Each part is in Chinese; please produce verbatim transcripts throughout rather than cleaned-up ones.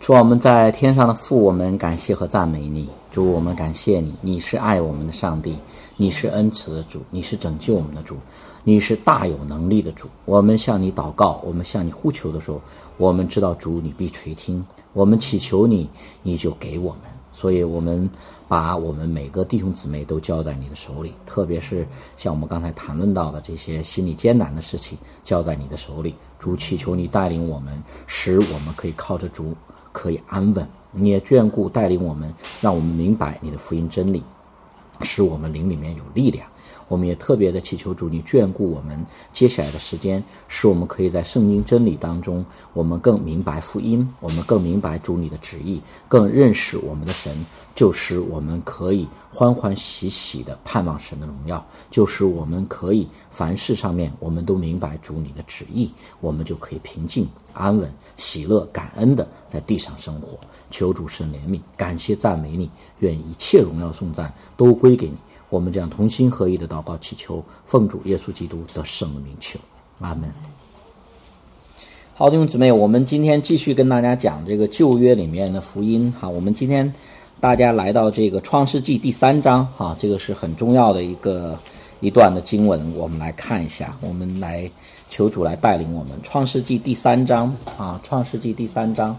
主，我们在天上的父，我们感谢和赞美你。主，我们感谢你，你是爱我们的上帝，你是恩慈的主，你是拯救我们的主，你是大有能力的主。我们向你祷告，我们向你呼求的时候，我们知道主你必垂听，我们祈求你，你就给我们。所以我们把我们每个弟兄姊妹都交在你的手里，特别是像我们刚才谈论到的这些心理艰难的事情交在你的手里。主，祈求你带领我们，使我们可以靠着主可以安稳，你也眷顾带领我们，让我们明白你的福音真理，使我们灵里面有力量。我们也特别的祈求主你眷顾我们接下来的时间，使我们可以在圣经真理当中，我们更明白福音，我们更明白主你的旨意，更认识我们的神，就使我们可以欢欢喜喜的盼望神的荣耀，就使我们可以凡事上面我们都明白主你的旨意，我们就可以平静安稳喜乐感恩的在地上生活。求主神怜悯，感谢赞美你，愿一切荣耀颂赞都归给你。我们这样同心合意的祷告祈求，奉主耶稣基督得胜的名求，阿门。好，弟兄姊妹，我们今天继续跟大家讲这个旧约里面的福音哈。我们今天大家来到这个创世纪第三章哈，这个是很重要的一个一段的经文，我们来看一下，我们来求主来带领我们。创世纪第三章啊，创世纪第三章，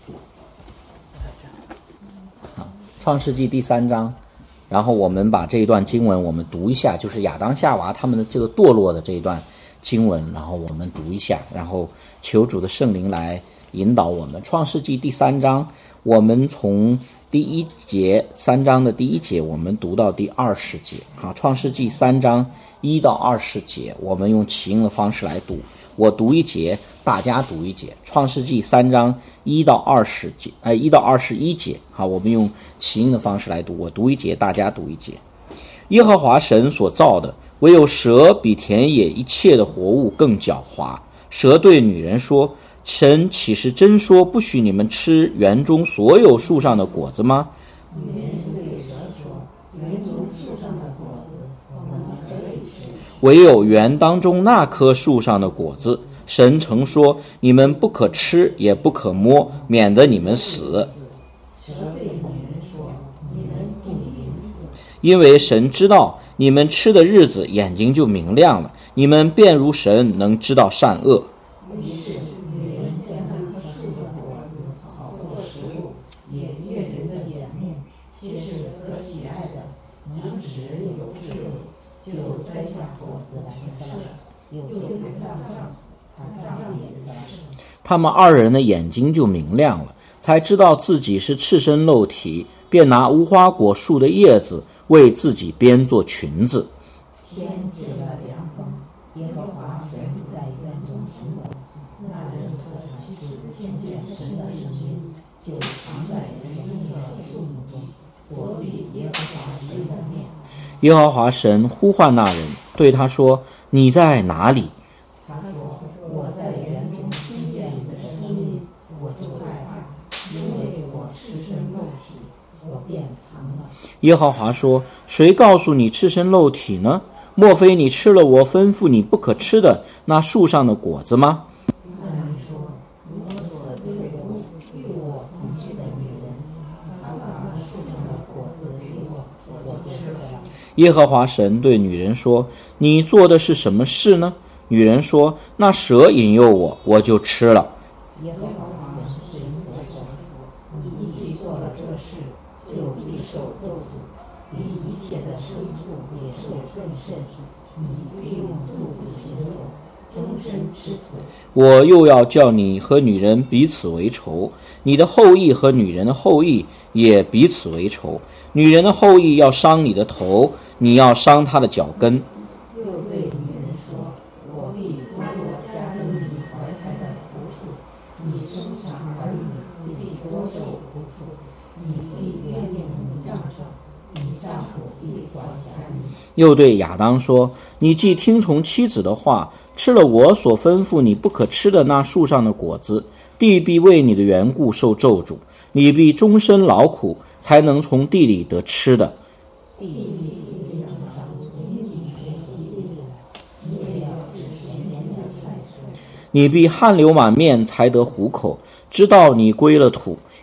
好，创世纪第三章。然后我们把这一段经文我们读一下，就是亚当夏娃他们的这个堕落的这一段经文，然后我们读一下，然后求主的圣灵来引导我们。创世纪第三章，我们从第一节，三章的第一节我们读到第二十节。好，创世纪三章一到二十节，我们用起应的方式来读，我读一节，大家读一节。创世纪三章一到二十节，呃，一到二十一节。好，我们用起应的方式来读，我读一节，大家读一节。耶和华神所造的，唯有蛇比田野一切的活物更狡猾。蛇对女人说：神岂是真说不许你们吃园中所有树上的果子吗？ 女人对蛇说：园中树上的果子我们可以吃， 唯有园当中那棵树上的果子，神曾说你们不可吃也不可摸，免得你们死。 蛇对女人说：你们不允死， 因为神知道你们吃的日子眼睛就明亮了，你们便如神能知道善恶。 于是女人将那棵树的果子好做食物，也悦人的眼目，且是可喜爱的，能使人有智慧，就摘下果子来吃了，又对他丈夫，他丈夫也在吃。 他们二人的眼睛就明亮了，才知道自己是赤身露体，便拿无花果树的叶子为自己编做裙子。 天起了凉风，耶和华神在园中行走，那人可妻子听见神的声音，就藏在园中的树木中，躲避耶和华神的面。 耶和华神呼唤那人，对他说：你在哪里？ 他说：我在园中听见你的声音，我就害怕，因为我赤身露体，我便藏了。 耶和华说：谁告诉你赤身露体呢？莫非你吃了我吩咐你不可吃的那树上的果子吗？ 那人说：如果所赐给我与我同居的女人，她把那树上的果子给我，我吃了。 耶和华神对女人说：你做的是什么事呢？女人说：那蛇引诱我，我就吃了。 耶和华神对蛇说：你既做了这事，就必受咒诅，比一切的牲畜也受更甚。你必用肚子行走，终身吃土。 我又要叫你和女人彼此为仇，你的后裔和女人的后裔也彼此为仇。女人的后裔要伤你的头，你要伤她的脚跟。 又对女人说：我必多多加增你怀胎的苦楚，你生产儿女，你必多受苦楚，你必恋恋你丈夫，你丈夫必管辖你。 又对亚当说：你既听从妻子的话，吃了我所吩咐你不可吃的那树上的果子，地必为你的缘故受咒诅，你必终身劳苦，才能从地里得吃的。 地必长长紧紧连积起来，你也要吃甜甜的菜蔬。 你必汗流满面才得糊口，直到你归了土，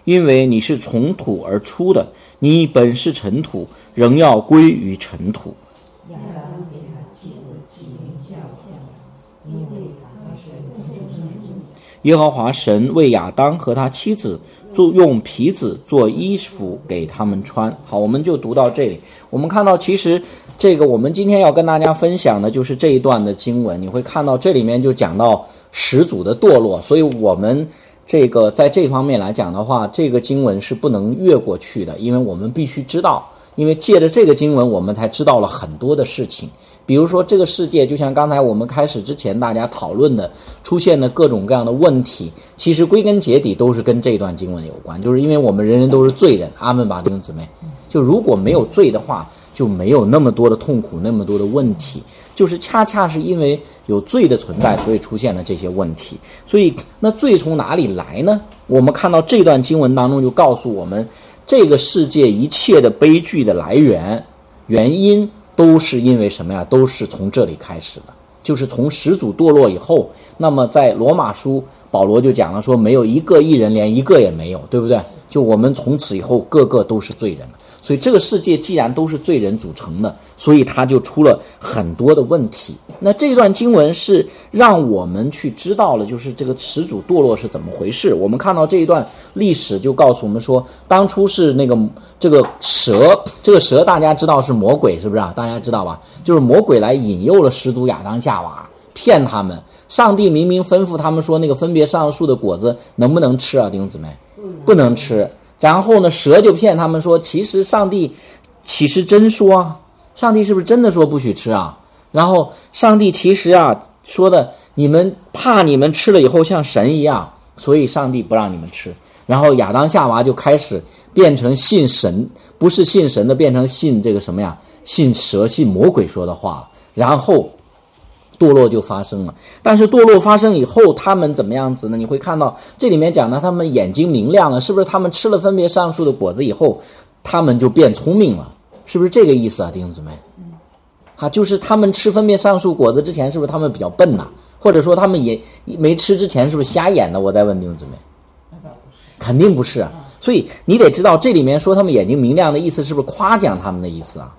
因为你是从土而出的，你本是尘土，仍要归于尘土。 亚当给他妻子起名叫夏娃，因为他是从中生的。 耶和华神为亚当和他妻子做用皮子做衣服给他们穿。好，我们就读到这里。我们看到其实这个我们今天要跟大家分享的就是这一段的经文，你会看到这里面就讲到始祖的堕落，所以我们这个在这方面来讲的话，这个经文是不能越过去的，因为我们必须知道，因为借着这个经文我们才知道了很多的事情。比如说这个世界就像刚才我们开始之前大家讨论的出现的各种各样的问题，其实归根结底都是跟这段经文有关，就是因为我们人人都是罪人。阿们吧，弟兄姊妹。就如果没有罪的话，就没有那么多的痛苦，那么多的问题，就是恰恰是因为有罪的存在，所以出现了这些问题。所以那罪从哪里来呢？我们看到这段经文当中就告诉我们，这个世界一切的悲剧的来源原因都是因为什么呀？都是从这里开始的，就是从始祖堕落以后。那么在罗马书保罗就讲了说，没有一个义人，连一个也没有，对不对？就我们从此以后个个都是罪人了。所以这个世界既然都是罪人组成的，所以它就出了很多的问题。那这段经文是让我们去知道了，就是这个始祖堕落是怎么回事。我们看到这一段历史就告诉我们说，当初是那个这个蛇，这个蛇大家知道是魔鬼，是不是啊？大家知道吧？就是魔鬼来引诱了始祖亚当夏娃，骗他们。上帝明明吩咐他们说，那个分别善恶树的果子能不能吃啊，弟兄姊妹？不能吃。然后呢，蛇就骗他们说，其实上帝岂是真说啊？上帝是不是真的说不许吃啊？然后上帝其实啊说的，你们怕你们吃了以后像神一样，所以上帝不让你们吃。然后亚当夏娃就开始变成信神，不是信神的，变成信这个什么呀？信蛇，信魔鬼说的话了。然后堕落就发生了。但是堕落发生以后，他们怎么样子呢？你会看到这里面讲的，他们眼睛明亮了，是不是？他们吃了分别善恶树的果子以后，他们就变聪明了，是不是这个意思啊，弟兄姊妹？啊，就是他们吃分别善恶树果子之前，是不是他们比较笨呐、啊？或者说他们也没吃之前，是不是瞎眼的？我再问弟兄姊妹，肯定不是啊。所以你得知道，这里面说他们眼睛明亮的意思，是不是夸奖他们的意思啊？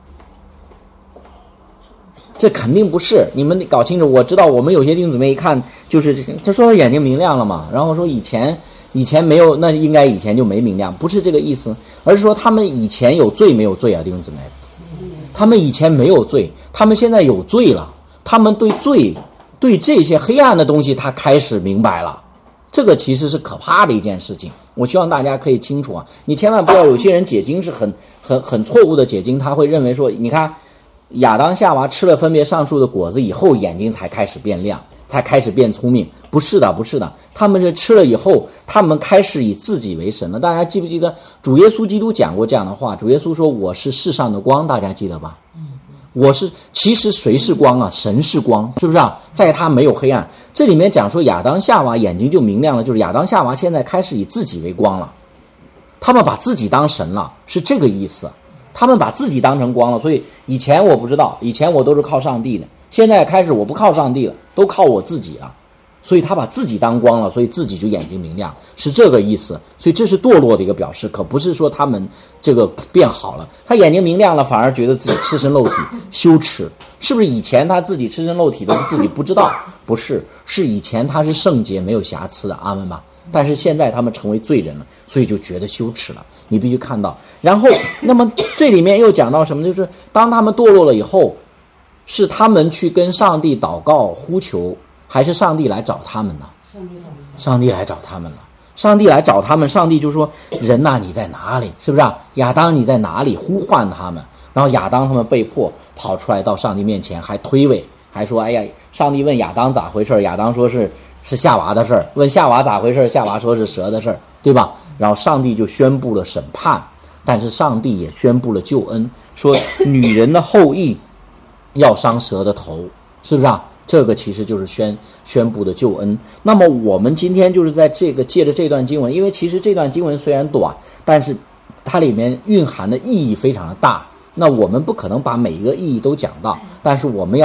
这肯定不是，你们得搞清楚。我知道我们有些弟兄姊妹一看就是他说他眼睛明亮了嘛，然后说以前以前没有，那应该以前就没明亮，不是这个意思，而是说他们以前有罪没有罪啊，弟兄姊妹？他们以前没有罪，他们现在有罪了，他们对罪对这些黑暗的东西他开始明白了，这个其实是可怕的一件事情。我希望大家可以清楚啊，你千万不要有些人解经是很很很错误的解经，他会认为说，你看亚当夏娃吃了分别善恶树的果子以后，眼睛才开始变亮，才开始变聪明。不是的，不是的，他们是吃了以后，他们开始以自己为神了。大家记不记得主耶稣基督讲过这样的话？主耶稣说，我是世上的光，大家记得吧？我是，其实谁是光啊？神是光，是不是啊？在他没有黑暗。这里面讲说亚当夏娃眼睛就明亮了，就是亚当夏娃现在开始以自己为光了，他们把自己当神了，是这个意思。他们把自己当成光了，所以以前我不知道，以前我都是靠上帝的，现在开始我不靠上帝了，都靠我自己了。所以他把自己当光了，所以自己就眼睛明亮，是这个意思。所以这是堕落的一个表示，可不是说他们这个变好了。他眼睛明亮了，反而觉得自己赤身露体羞耻，是不是？以前他自己赤身露体的自己不知道，不是，是以前他是圣洁没有瑕疵的，阿们吧。但是现在他们成为罪人了，所以就觉得羞耻了。你必须看到，然后那么这里面又讲到什么？就是当他们堕落了以后，是他们去跟上帝祷告呼求，还是上帝来找他们呢？上帝来找他们了。上帝来找他们，上帝就说：“人呐，你在哪里？是不是啊？亚当你在哪里？”呼唤他们，然后亚当他们被迫跑出来到上帝面前，还推诿，还说：“哎呀！”上帝问亚当咋回事，亚当说是是夏娃的事儿。问夏娃咋回事，夏娃说是蛇的事儿，对吧？然后上帝就宣布了审判，但是上帝也宣布了救恩，说女人的后裔要伤蛇的头，是不是啊？这个其实就是宣宣布的救恩。那么我们今天就是在这个借着这段经文，因为其实这段经文虽然短，但是它里面蕴含的意义非常的大。那我们不可能把每一个意义都讲到，但是我们要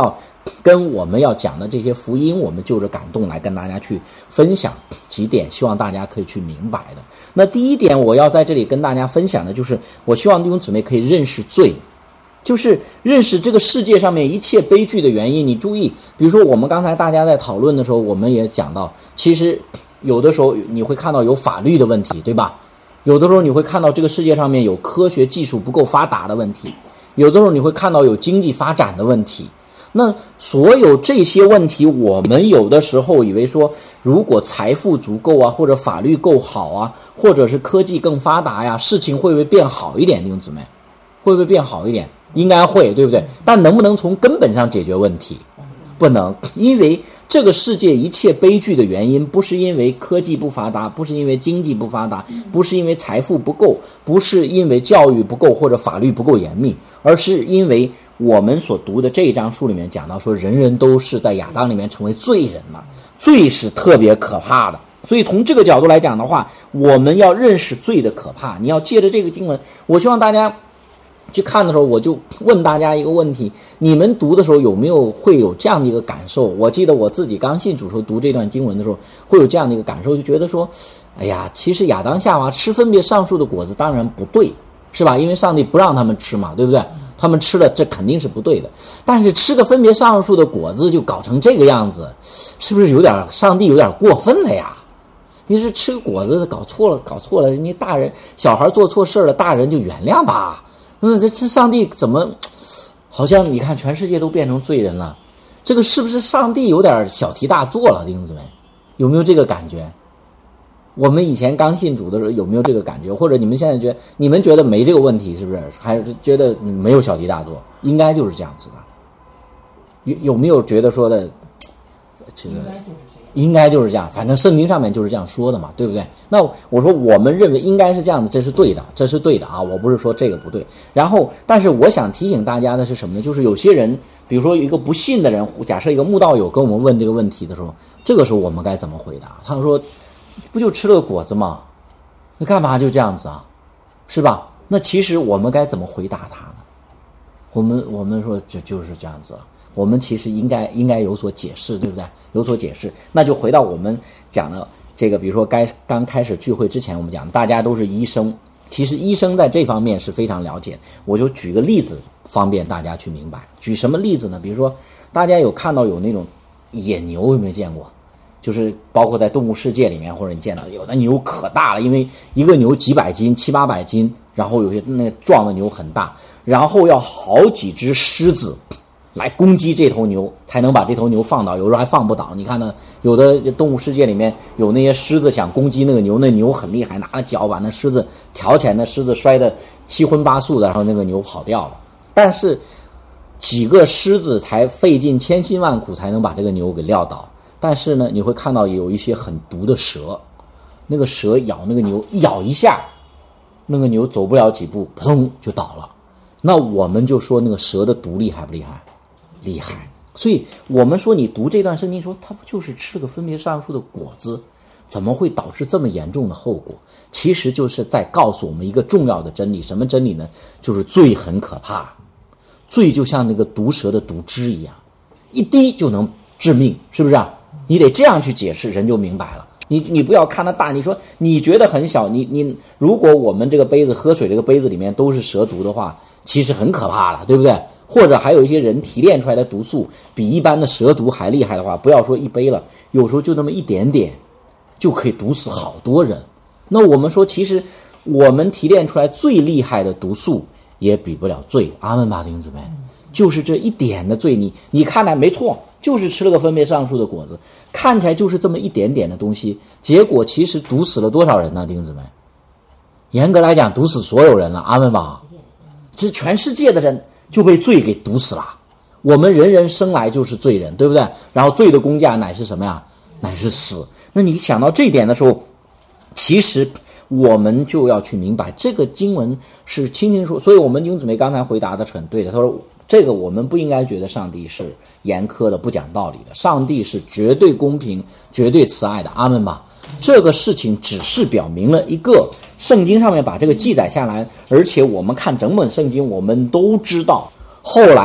跟我们要讲的这些福音，我们就着感动来跟大家去分享几点，希望大家可以去明白的。那第一点我要在这里跟大家分享的就是，我希望弟兄姊妹可以认识罪，就是认识这个世界上面一切悲剧的原因。你注意，比如说我们刚才大家在讨论的时候，我们也讲到，其实有的时候你会看到有法律的问题，对吧？有的时候你会看到这个世界上面有科学技术不够发达的问题，有的时候你会看到有经济发展的问题。那所有这些问题，我们有的时候以为说，如果财富足够啊，或者法律够好啊，或者是科技更发达呀，事情会不会变好一点？弟兄姊妹，会不会变好一点？应该会，对不对？但能不能从根本上解决问题？不能，因为这个世界一切悲剧的原因，不是因为科技不发达，不是因为经济不发达，不是因为财富不够，不是因为教育不够或者法律不够严密，而是因为我们所读的这一章书里面讲到说，人人都是在亚当里面成为罪人了，罪是特别可怕的。所以从这个角度来讲的话，我们要认识罪的可怕。你要借着这个经文，我希望大家去看的时候，我就问大家一个问题，你们读的时候有没有会有这样的一个感受？我记得我自己刚信主时候读这段经文的时候，会有这样的一个感受，就觉得说，哎呀，其实亚当夏娃吃分别善恶的果子当然不对，是吧？因为上帝不让他们吃嘛，对不对？他们吃了，这肯定是不对的。但是吃个分别善恶树的果子就搞成这个样子，是不是有点上帝有点过分了呀？你是吃个果子搞错了，搞错了，你大人小孩做错事了，大人就原谅吧。那这这上帝怎么好像你看全世界都变成罪人了？这个是不是上帝有点小题大做了？弟兄姊妹，有没有这个感觉？我们以前刚信主的时候有没有这个感觉？或者你们现在觉得，你们觉得没这个问题，是不是？还是觉得没有小题大做？应该就是这样子的。有有没有觉得说的这个应该就是这样，反正圣经上面就是这样说的嘛，对不对？那我说我们认为应该是这样子，这是对的，这是对的啊，我不是说这个不对。然后但是我想提醒大家的是什么呢？就是有些人，比如说一个不信的人，假设一个慕道友跟我们问这个问题的时候，这个时候我们该怎么回答？他说不就吃了个果子吗？你干嘛就这样子啊？是吧？那其实我们该怎么回答他呢？我们我们说就就是这样子了。我们其实应该应该有所解释，对不对？有所解释。那就回到我们讲的这个，比如说该刚开始聚会之前，我们讲大家都是医生，其实医生在这方面是非常了解。我就举个例子，方便大家去明白。举什么例子呢？比如说大家有看到有那种野牛，有没有见过？就是包括在动物世界里面，或者你见到有的牛可大了，因为一个牛几百斤、七八百斤，然后有些那壮的牛很大，然后要好几只狮子来攻击这头牛，才能把这头牛放倒，有时候还放不倒。你看呢，有的动物世界里面有那些狮子想攻击那个牛，那牛很厉害，拿着脚把那狮子挑起来，那狮子摔得七荤八素的，然后那个牛跑掉了。但是几个狮子才费尽千辛万苦才能把这个牛给撂倒。但是呢，你会看到有一些很毒的蛇，那个蛇咬那个牛，咬一下，那个牛走不了几步，扑通就倒了。那我们就说那个蛇的毒厉害不厉害？厉害。所以我们说你读这段圣经说，它不就是吃了个分别善恶树的果子，怎么会导致这么严重的后果？其实就是在告诉我们一个重要的真理。什么真理呢？就是罪很可怕，罪就像那个毒蛇的毒汁一样，一滴就能致命，是不是啊？你得这样去解释，人就明白了。你你不要看它大，你说你觉得很小，你你如果我们这个杯子喝水这个杯子里面都是蛇毒的话，其实很可怕了，对不对？或者还有一些人提炼出来的毒素比一般的蛇毒还厉害的话，不要说一杯了，有时候就那么一点点就可以毒死好多人。那我们说其实我们提炼出来最厉害的毒素也比不了罪。阿们吧，弟兄姊妹，就是这一点的罪，你你看来没错，就是吃了个分别善恶树的果子，看起来就是这么一点点的东西，结果其实毒死了多少人呢？弟兄姊妹，严格来讲毒死所有人了。阿们吧，这全世界的人就被罪给毒死了。我们人人生来就是罪人，对不对？然后罪的工价乃是什么呀？乃是死。那你想到这一点的时候，其实我们就要去明白这个经文是清清楚楚。所以我们弟兄姊妹刚才回答的是很对的，他说这个我们不应该觉得上帝是严苛的不讲道理的，上帝是绝对公平绝对慈爱的。阿们吧。这个事情只是表明了一个，圣经上面把这个记载下来，而且我们看整本圣经我们都知道后来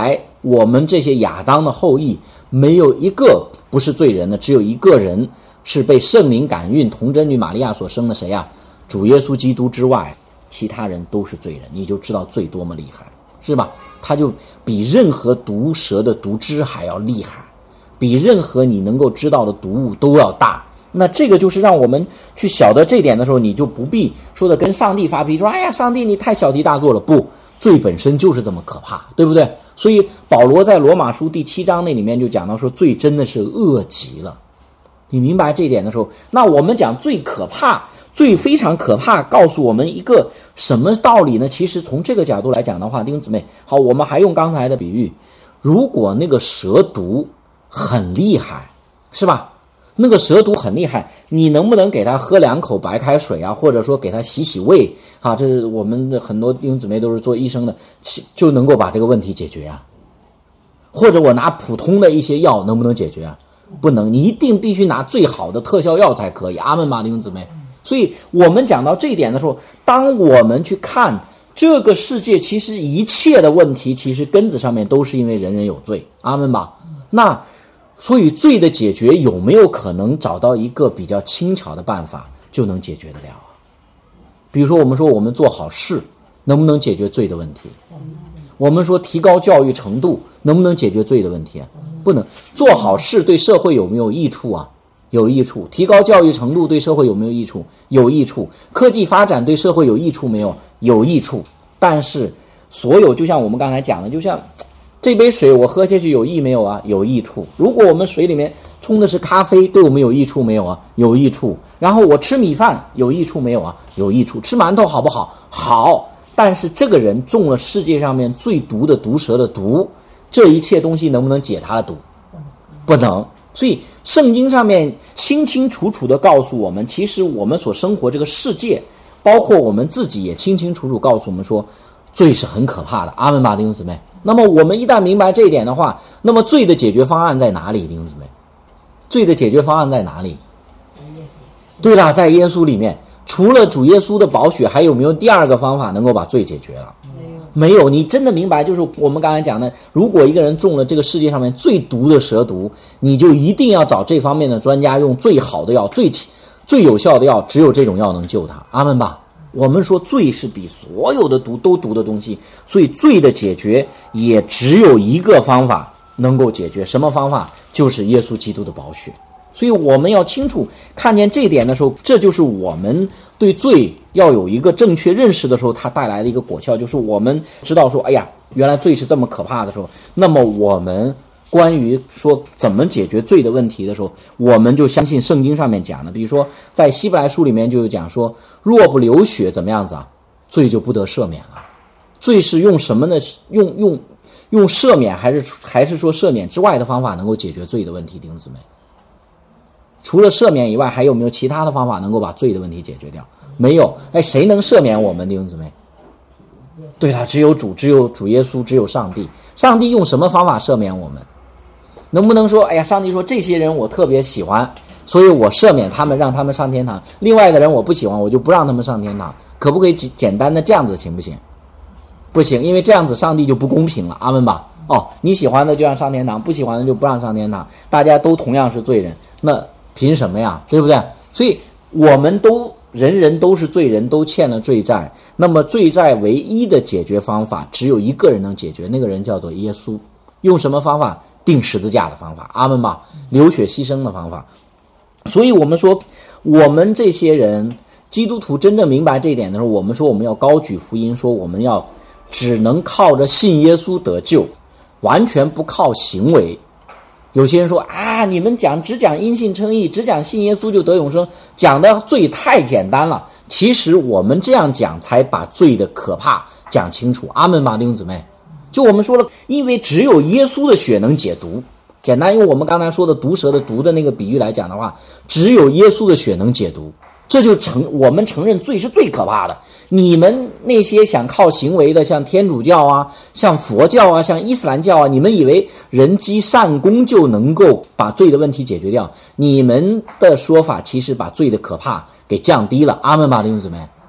我们这些亚当的后裔没有一个不是罪人的，只有一个人是被圣灵感孕童贞女玛利亚所生的，谁呀？主耶稣基督之外，其他人都是罪人。你就知道罪多么厉害，是吧？他就比任何毒蛇的毒汁还要厉害，比任何你能够知道的毒物都要大。那这个就是让我们去晓得这点的时候，你就不必说的跟上帝发脾气，说哎呀，上帝你太小题大做了。不，罪本身就是这么可怕，对不对？所以保罗在罗马书第七章那里面就讲到说，罪真的是恶极了。你明白这一点的时候，那我们讲最可怕，罪非常可怕，告诉我们一个什么道理呢？其实从这个角度来讲的话，弟兄姊妹，好，我们还用刚才的比喻，如果那个蛇毒很厉害，是吧？那个蛇毒很厉害，你能不能给他喝两口白开水啊，或者说给他洗洗胃啊？这是我们很多弟兄姊妹都是做医生的，就能够把这个问题解决啊？或者我拿普通的一些药能不能解决啊？不能，你一定必须拿最好的特效药才可以。阿们吧，弟兄姊妹。所以我们讲到这一点的时候，当我们去看这个世界，其实一切的问题其实根子上面都是因为人人有罪。阿们吧。那所以罪的解决有没有可能找到一个比较轻巧的办法就能解决得了啊？比如说我们说我们做好事能不能解决罪的问题？我们说提高教育程度能不能解决罪的问题啊？不能。做好事对社会有没有益处啊？有益处。提高教育程度对社会有没有益处？有益处。科技发展对社会有益处没有？有益处。但是所有就像我们刚才讲的，就像这杯水我喝下去有益没有啊？有益处。如果我们水里面冲的是咖啡，对我们有益处没有啊？有益处。然后我吃米饭有益处没有啊？有益处。吃馒头好不好？好。但是这个人中了世界上面最毒的毒蛇的毒，这一切东西能不能解他的毒？不能。所以圣经上面清清楚楚地告诉我们，其实我们所生活这个世界，包括我们自己也清清楚楚告诉我们说，罪是很可怕的。阿们吧，弟兄姊妹。那么我们一旦明白这一点的话，那么罪的解决方案在哪里？弟兄姊妹，罪的解决方案在哪里？对了，在耶稣里面。除了主耶稣的宝血，还有没有第二个方法能够把罪解决了？没有。你真的明白，就是我们刚才讲的，如果一个人中了这个世界上面最毒的蛇毒，你就一定要找这方面的专家，用最好的药，最最有效的药，只有这种药能救他。阿们吧。我们说罪是比所有的毒都毒的东西，所以罪的解决也只有一个方法能够解决。什么方法？就是耶稣基督的宝血。所以我们要清楚看见这点的时候，这就是我们对罪要有一个正确认识的时候，它带来的一个果效，就是我们知道说，哎呀，原来罪是这么可怕的时候，那么我们关于说怎么解决罪的问题的时候，我们就相信圣经上面讲的。比如说在希伯来书里面就有讲说，若不流血怎么样子啊，罪就不得赦免了。罪是用什么呢？用用用赦免，还是还是说赦免之外的方法能够解决罪的问题？弟兄姊妹，除了赦免以外，还有没有其他的方法能够把罪的问题解决掉？没有。哎，谁能赦免我们，弟兄姊妹？对了，只有主，只有主耶稣，只有上帝。上帝用什么方法赦免我们？能不能说，哎呀，上帝说这些人我特别喜欢，所以我赦免他们，让他们上天堂，另外的人我不喜欢，我就不让他们上天堂？可不可以简单的这样子，行不行？不行，因为这样子上帝就不公平了。阿们吧。哦，你喜欢的就让上天堂，不喜欢的就不让上天堂，大家都同样是罪人，那凭什么呀？对不对？所以我们都人人都是罪人，都欠了罪债。那么罪债唯一的解决方法只有一个人能解决，那个人叫做耶稣。用什么方法？钉十字架的方法。阿们吧。流血牺牲的方法。所以我们说，我们这些人基督徒真正明白这一点的时候，我们说我们要高举福音，说我们要只能靠着信耶稣得救，完全不靠行为。有些人说啊，你们讲只讲因信称义，只讲信耶稣就得永生，讲的罪太简单了。其实我们这样讲才把罪的可怕讲清楚。阿们吧，弟兄姊妹。就我们说了，因为只有耶稣的血能解毒。简单用我们刚才说的毒蛇的毒的那个比喻来讲的话，只有耶稣的血能解毒。这就承我们承认罪是最可怕的。你们那些想靠行为的，像天主教啊，像佛教啊，像伊斯兰教啊，你们以为人积善功就能够把罪的问题解决掉？你们的说法其实把罪的可怕给降低了。阿们吧，弟兄姊妹。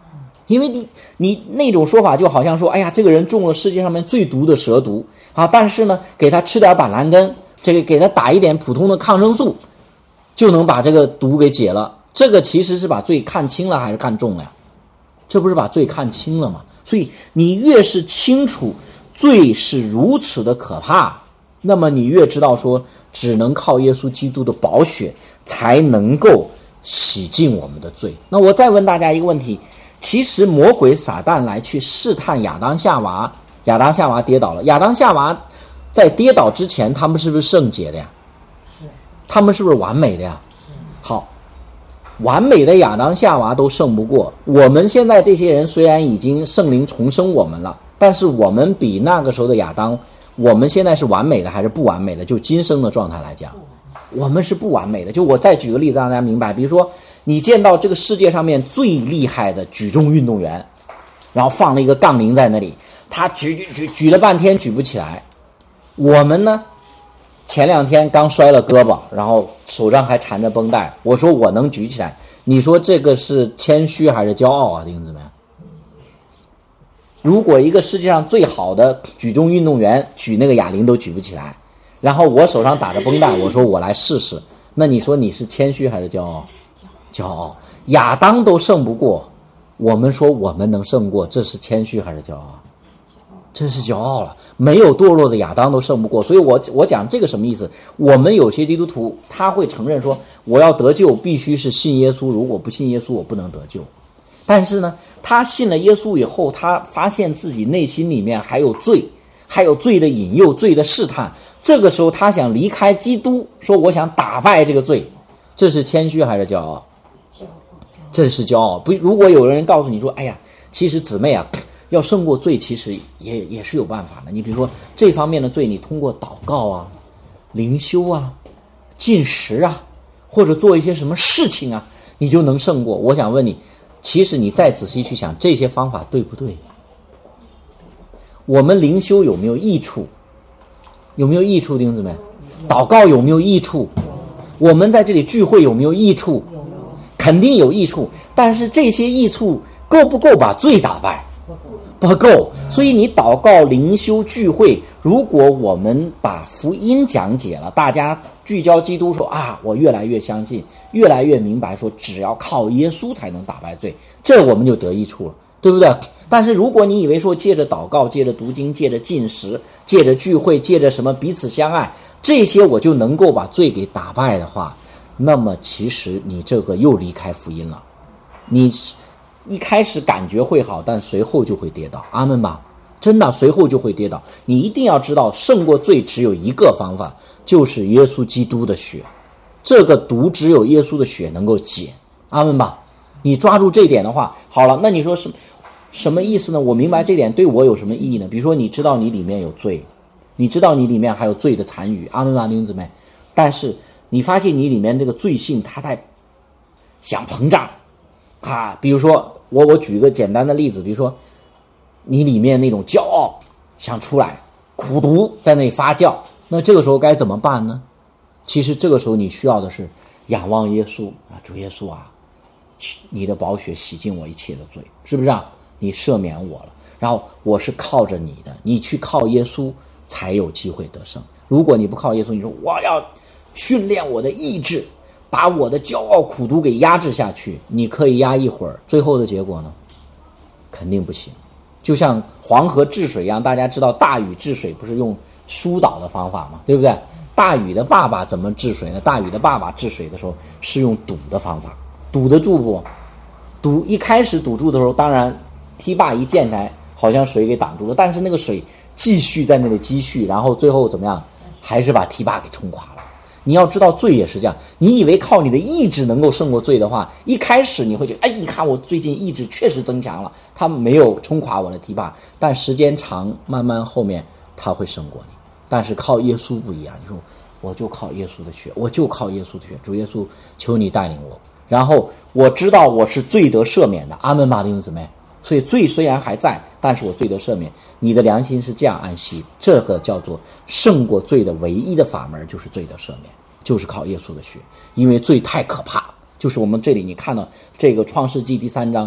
因为你你那种说法就好像说，哎呀，这个人中了世界上面最毒的蛇毒啊，但是呢，给他吃点板蓝根，这个给他打一点普通的抗生素，就能把这个毒给解了。这个其实是把罪看轻了还是看重了呀？这不是把罪看轻了吗？所以你越是清楚罪是如此的可怕，那么你越知道说，只能靠耶稣基督的宝血才能够洗净我们的罪。那我再问大家一个问题，其实魔鬼撒旦来去试探亚当夏娃，亚当夏娃跌倒了，亚当夏娃在跌倒之前他们是不是圣洁的呀？ 是。 他们是不是完美的呀？ 是。 好，完美的亚当夏娃都胜不过我们现在这些人，虽然已经圣灵重生我们了，但是我们比那个时候的亚当，我们现在是完美的还是不完美的？就今生的状态来讲，我们是不完美的。就我再举个例子让大家明白，比如说你见到这个世界上面最厉害的举重运动员，然后放了一个杠铃在那里，他举举举举了半天举不起来。我们呢，前两天刚摔了胳膊，然后手上还缠着绷带，我说我能举起来，你说这个是谦虚还是骄傲啊？弟兄姊妹，如果一个世界上最好的举重运动员举那个哑铃都举不起来，然后我手上打着绷带，我说我来试试，那你说你是谦虚还是骄傲？骄傲。亚当都胜不过，我们说我们能胜过，这是谦虚还是骄傲？真是骄傲了。没有堕落的亚当都胜不过。所以我我讲这个什么意思？我们有些基督徒他会承认说，我要得救必须是信耶稣，如果不信耶稣我不能得救。但是呢，他信了耶稣以后，他发现自己内心里面还有罪，还有罪的引诱，罪的试探，这个时候他想离开基督，说我想打败这个罪，这是谦虚还是骄傲？这是骄傲。不，如果有人告诉你说，哎呀，其实姊妹啊，要胜过罪其实也也是有办法的。你比如说这方面的罪，你通过祷告啊、灵修啊、进食啊，或者做一些什么事情啊，你就能胜过。我想问你，其实你再仔细去想，这些方法对不对？我们灵修有没有益处？有没有益处，弟兄姊妹？祷告有没有益处？我们在这里聚会有没有益处？肯定有益处。但是这些益处够不够把罪打败？不够。所以你祷告、灵修、聚会，如果我们把福音讲解了，大家聚焦基督，说啊，我越来越相信，越来越明白，说只要靠耶稣才能打败罪，这我们就得益处了，对不对？但是如果你以为说借着祷告、借着读经、借着进食、借着聚会、借着什么彼此相爱，这些我就能够把罪给打败的话，那么其实你这个又离开福音了。你一开始感觉会好，但随后就会跌倒。阿们吧，真的随后就会跌倒。你一定要知道，胜过罪只有一个方法，就是耶稣基督的血。这个毒只有耶稣的血能够解。阿们吧，你抓住这点的话，好了，那你说什么什么意思呢？我明白这点对我有什么意义呢？比如说你知道你里面有罪，你知道你里面还有罪的残余。阿们吧，弟兄姊妹，但是你发现你里面这个罪性它在想膨胀啊。比如说我我举一个简单的例子，比如说你里面那种骄傲想出来，苦毒在那里发酵，那这个时候该怎么办呢？其实这个时候你需要的是仰望耶稣啊，主耶稣啊，你的宝血洗净我一切的罪，是不是啊？你赦免我了，然后我是靠着你的，你去靠耶稣才有机会得胜。如果你不靠耶稣，你说我要训练我的意志，把我的骄傲苦毒给压制下去，你可以压一会儿，最后的结果呢，肯定不行。就像黄河治水一样，大家知道大禹治水不是用疏导的方法吗？对不对？大禹的爸爸怎么治水呢？大禹的爸爸治水的时候是用堵的方法，堵得住不？堵一开始堵住的时候，当然堤坝一建开，好像水给挡住了，但是那个水继续在那里积蓄，然后最后怎么样？还是把堤坝给冲垮了。你要知道罪也是这样，你以为靠你的意志能够胜过罪的话，一开始你会觉得，哎，你看我最近意志确实增强了，他没有冲垮我的堤坝，但时间长，慢慢后面他会胜过你。但是靠耶稣不一样，你说我就靠耶稣的血，我就靠耶稣的血，主耶稣求你带领我，然后我知道我是罪得赦免的。阿们吧，弟兄姊妹。所以罪虽然还在，但是我罪得赦免，你的良心是这样安息。这个叫做胜过罪的唯一的法门，就是罪得赦免，就是靠耶稣的血。因为罪太可怕，就是我们这里你看到这个创世纪第三章，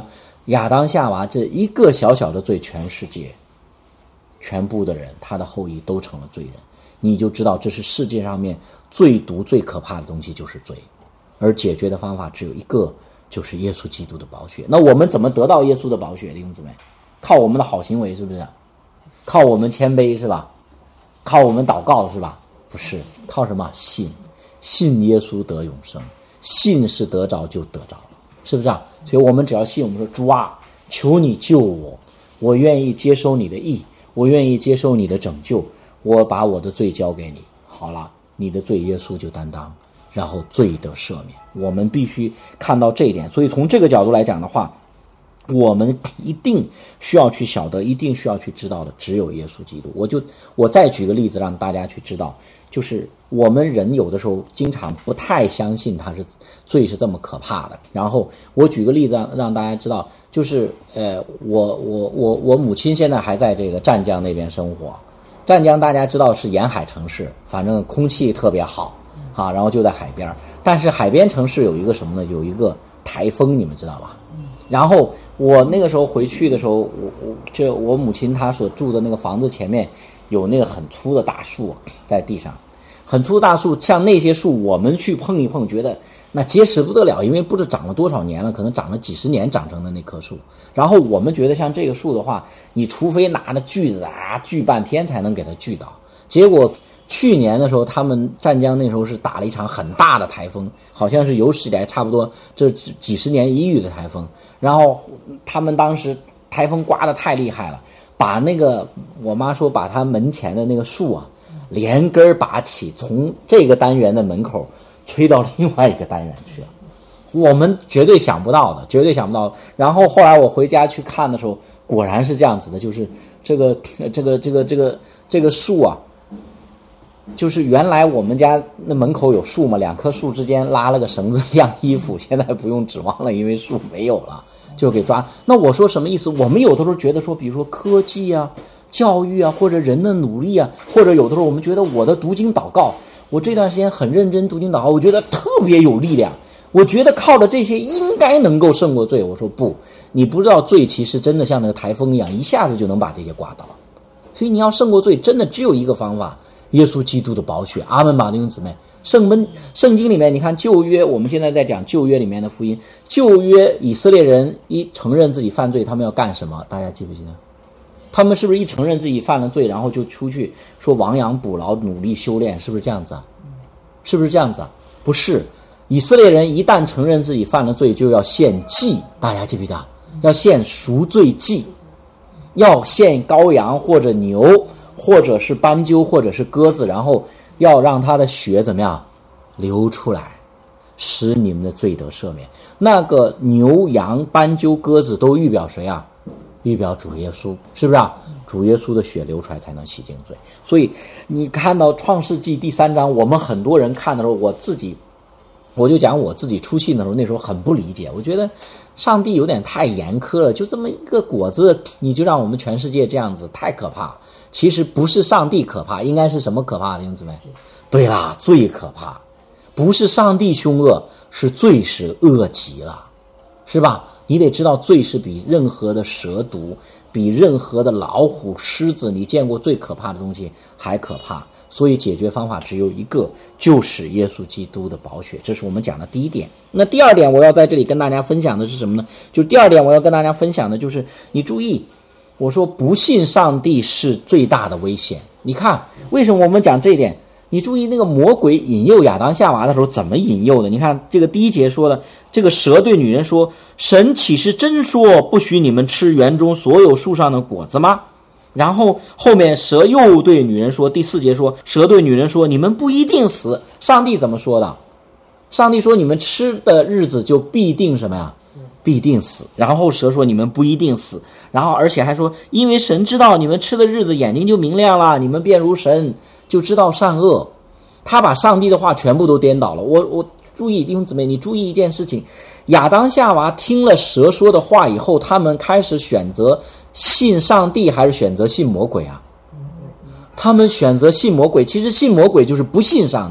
亚当夏娃这一个小小的罪，全世界全部的人他的后裔都成了罪人，你就知道这是世界上面最毒最可怕的东西，就是罪。而解决的方法只有一个，就是耶稣基督的宝血。那我们怎么得到耶稣的宝血？弟兄姊妹，靠我们的好行为是不是？靠我们谦卑是吧？靠我们祷告是吧？不是，靠什么？信，信耶稣得永生，信是得着就得着了，是不是啊？所以我们只要信，我们说主啊，求你救我，我愿意接受你的义，我愿意接受你的拯救，我把我的罪交给你，好了，你的罪耶稣就担当，然后罪得赦免。我们必须看到这一点。所以从这个角度来讲的话，我们一定需要去晓得，一定需要去知道的只有耶稣基督。我就我再举个例子让大家去知道，就是我们人有的时候经常不太相信他是罪是这么可怕的。然后我举个例子让让大家知道，就是呃我我我我母亲现在还在这个湛江那边生活。湛江大家知道是沿海城市，反正空气特别好啊，然后就在海边。但是海边城市有一个什么呢？有一个台风，你们知道吧？然后我那个时候回去的时候，我我这我母亲她所住的那个房子前面有那个很粗的大树在地上，很粗的大树，像那些树我们去碰一碰，觉得那结实不得了，因为不知长了多少年了，可能长了几十年长成的那棵树。然后我们觉得像这个树的话，你除非拿着锯子啊锯半天才能给它锯倒。结果去年的时候，他们湛江那时候是打了一场很大的台风，好像是有史以来差不多这几十年一遇的台风。然后他们当时台风刮得太厉害了，把那个我妈说把他门前的那个树啊连根拔起，从这个单元的门口吹到另外一个单元去了。我们绝对想不到的，绝对想不到的。然后后来我回家去看的时候，果然是这样子的，就是这个这个这个这个这个树啊，就是原来我们家那门口有树嘛，两棵树之间拉了个绳子晾衣服，现在不用指望了，因为树没有了，就给抓。那我说什么意思？我们有的时候觉得说，比如说科技啊、教育啊，或者人的努力啊，或者有的时候我们觉得我的读经祷告，我这段时间很认真读经祷告，我觉得特别有力量，我觉得靠着这些应该能够胜过罪。我说不，你不知道罪其实真的像那个台风一样，一下子就能把这些刮倒。所以你要胜过罪，真的只有一个方法，耶稣基督的宝血。阿们吧，弟兄姊妹。圣门圣经里面，你看旧约，我们现在在讲旧约里面的福音。旧约以色列人一承认自己犯罪，他们要干什么？大家记不记得？他们是不是一承认自己犯了罪，然后就出去说亡羊补牢，努力修炼？是不是这样子啊？是不是这样子啊？不是。以色列人一旦承认自己犯了罪，就要献祭。大家记不记得？要献赎罪祭，要献羔羊或者牛，或者是斑鸠，或者是鸽子，然后要让他的血怎么样流出来，使你们的罪得赦免。那个牛羊斑鸠鸽子都预表谁啊？预表主耶稣，是不是啊？主耶稣的血流出来才能洗净罪。所以你看到创世纪第三章，我们很多人看的时候，我自己我就讲我自己初信的时候，那时候很不理解，我觉得上帝有点太严苛了，就这么一个果子你就让我们全世界这样子，太可怕了。其实不是上帝可怕，应该是什么可怕的，弟兄姊妹？对啦，罪可怕。不是上帝凶恶，是罪是恶极了，是吧？你得知道罪是比任何的蛇毒，比任何的老虎狮子你见过最可怕的东西还可怕。所以解决方法只有一个，就是耶稣基督的宝血。这是我们讲的第一点。那第二点我要在这里跟大家分享的是什么呢？就是第二点我要跟大家分享的就是你注意，我说不信上帝是最大的危险。你看为什么我们讲这一点？你注意那个魔鬼引诱亚当夏娃的时候怎么引诱的？你看这个第一节说的，这个蛇对女人说，神岂是真说不许你们吃园中所有树上的果子吗？然后后面蛇又对女人说，第四节说，蛇对女人说，你们不一定死。上帝怎么说的？上帝说你们吃的日子就必定什么呀？必定死。然后蛇说你们不一定死，然后而且还说，因为神知道你们吃的日子眼睛就明亮了，你们便如神，就知道善恶。他把上帝的话全部都颠倒了。我我注意弟兄姊妹，你注意一件事情，亚当夏娃听了蛇说的话以后，他们开始选择信上帝还是选择信魔鬼啊？他们选择信魔鬼。其实信魔鬼就是不信上帝了。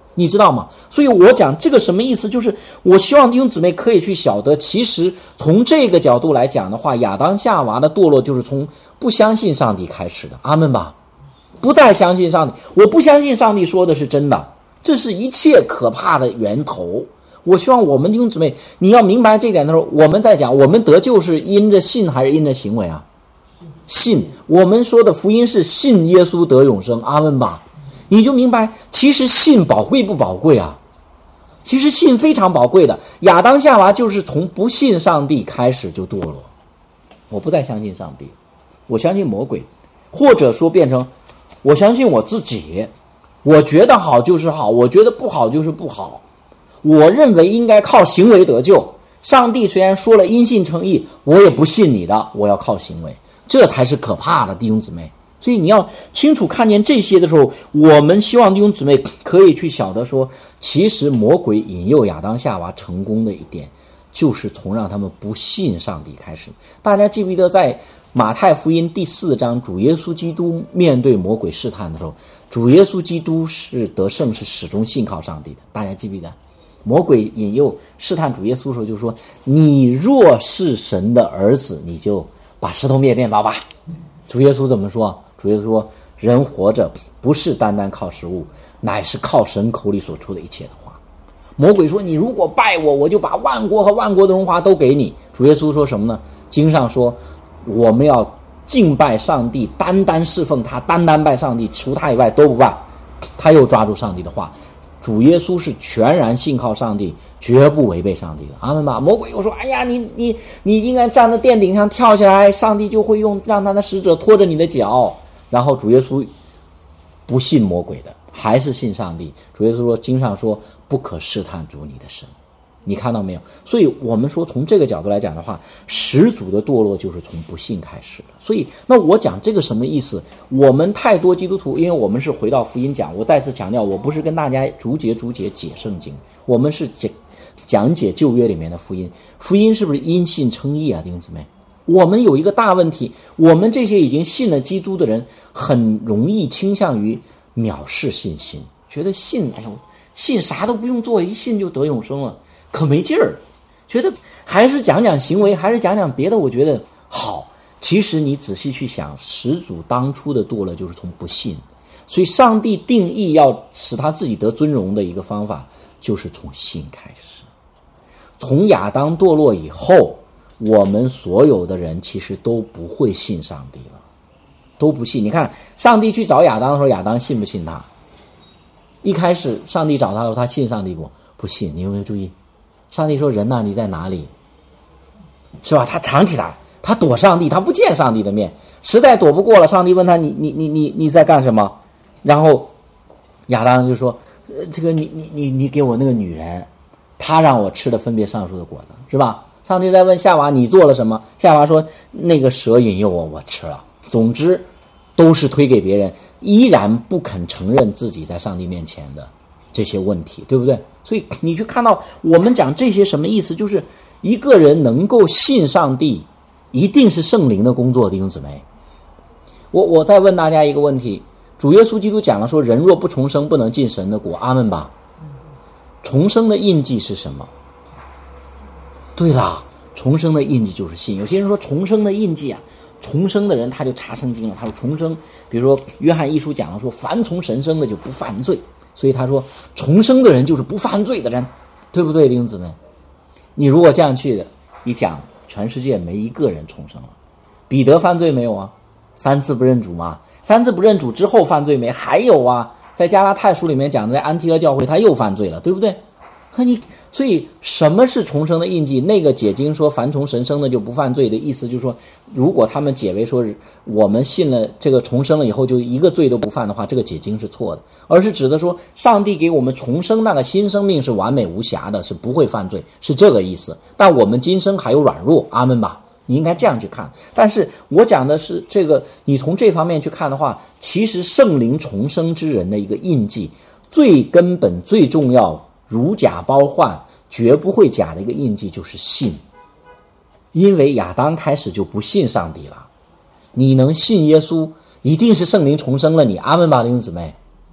你知道吗？所以我讲这个什么意思，就是我希望弟兄姊妹可以去晓得，其实从这个角度来讲的话，亚当夏娃的堕落就是从不相信上帝开始的。阿们吧，不再相信上帝，我不相信上帝说的是真的，这是一切可怕的源头。我希望我们弟兄姊妹你要明白这点的时候，我们在讲我们得救是因着信还是因着行为啊？信。我们说的福音是信耶稣得永生。阿们吧，你就明白其实信宝贵不宝贵啊？其实信非常宝贵的。亚当夏娃就是从不信上帝开始就堕落，我不再相信上帝，我相信魔鬼，或者说变成我相信我自己，我觉得好就是好，我觉得不好就是不好，我认为应该靠行为得救。上帝虽然说了因信称义，我也不信你的，我要靠行为，这才是可怕的，弟兄姊妹。所以你要清楚看见这些的时候，我们希望弟兄姊妹可以去晓得说，其实魔鬼引诱亚当夏娃成功的一点，就是从让他们不信上帝开始。大家记不记得在马太福音第四章，主耶稣基督面对魔鬼试探的时候，主耶稣基督是得胜，是始终信靠上帝的。大家记不记得魔鬼引诱试探主耶稣的时候就说，你若是神的儿子，你就把石头灭面包吧。主耶稣怎么说？主耶稣说，人活着不是单单靠食物，乃是靠神口里所出的一切的话。魔鬼说，你如果拜我，我就把万国和万国的荣华都给你。主耶稣说什么呢？经上说，我们要敬拜上帝，单单侍奉他，单单拜上帝，除他以外都不拜。他又抓住上帝的话，主耶稣是全然信靠上帝，绝不违背上帝的。阿们吧。魔鬼又说，哎呀，你你你应该站在殿顶上跳下来，上帝就会用让他的使者拖着你的脚。然后主耶稣不信魔鬼的，还是信上帝。主耶稣说，经上说，不可试探主你的神。你看到没有？所以我们说从这个角度来讲的话，始祖的堕落就是从不信开始的。所以那我讲这个什么意思？我们太多基督徒，因为我们是回到福音讲，我再次强调，我不是跟大家逐节逐节解圣经，我们是讲讲解旧约里面的福音。福音是不是因信称义啊，弟兄姊妹？我们有一个大问题，我们这些已经信了基督的人，很容易倾向于藐视信心，觉得信，哎呦，信啥都不用做，一信就得永生了，可没劲儿。觉得还是讲讲行为，还是讲讲别的，我觉得好。其实你仔细去想，始祖当初的堕落就是从不信，所以上帝定义要使他自己得尊荣的一个方法，就是从信开始。从亚当堕落以后，我们所有的人其实都不会信上帝了，都不信。你看上帝去找亚当的时候，亚当信不信他？一开始上帝找他的时候，他信上帝不？不信。你有没有注意？上帝说，人哪，你在哪里？是吧？他藏起来，他躲上帝，他不见上帝的面，实在躲不过了，上帝问他，你你你你你在干什么？然后亚当就说，呃、这个你你你你给我那个女人，她让我吃了分别善恶树的果子，是吧？上帝在问夏娃，你做了什么？夏娃说，那个蛇引诱我，我吃了。总之都是推给别人，依然不肯承认自己在上帝面前的这些问题，对不对？所以你去看到我们讲这些什么意思，就是一个人能够信上帝，一定是圣灵的工作，弟兄姊妹。我我再问大家一个问题，主耶稣基督讲了说，人若不重生，不能进神的国。阿们吧。重生的印记是什么？对啦，重生的印记就是信。有些人说重生的印记啊，重生的人他就查圣经了，他说重生，比如说约翰一书讲了说，凡从神生的就不犯罪，所以他说重生的人就是不犯罪的人，对不对，弟兄姊妹？你如果这样去的，你讲全世界没一个人重生了。彼得犯罪没有啊？三次不认主嘛。三次不认主之后犯罪没？还有啊，在加拉太书里面讲的，在安提阿教会他又犯罪了，对不对？你所以什么是重生的印记？那个解经说凡从神生的就不犯罪的意思，就是说如果他们解为说我们信了这个重生了以后就一个罪都不犯的话，这个解经是错的，而是指的说上帝给我们重生那个新生命是完美无瑕的，是不会犯罪，是这个意思。但我们今生还有软弱，阿们吧，你应该这样去看。但是我讲的是这个，你从这方面去看的话，其实圣灵重生之人的一个印记，最根本最重要，如假包换绝不会假的一个印记就是信。因为亚当开始就不信上帝了，你能信耶稣一定是圣灵重生了你，阿们吧，弟兄姊妹。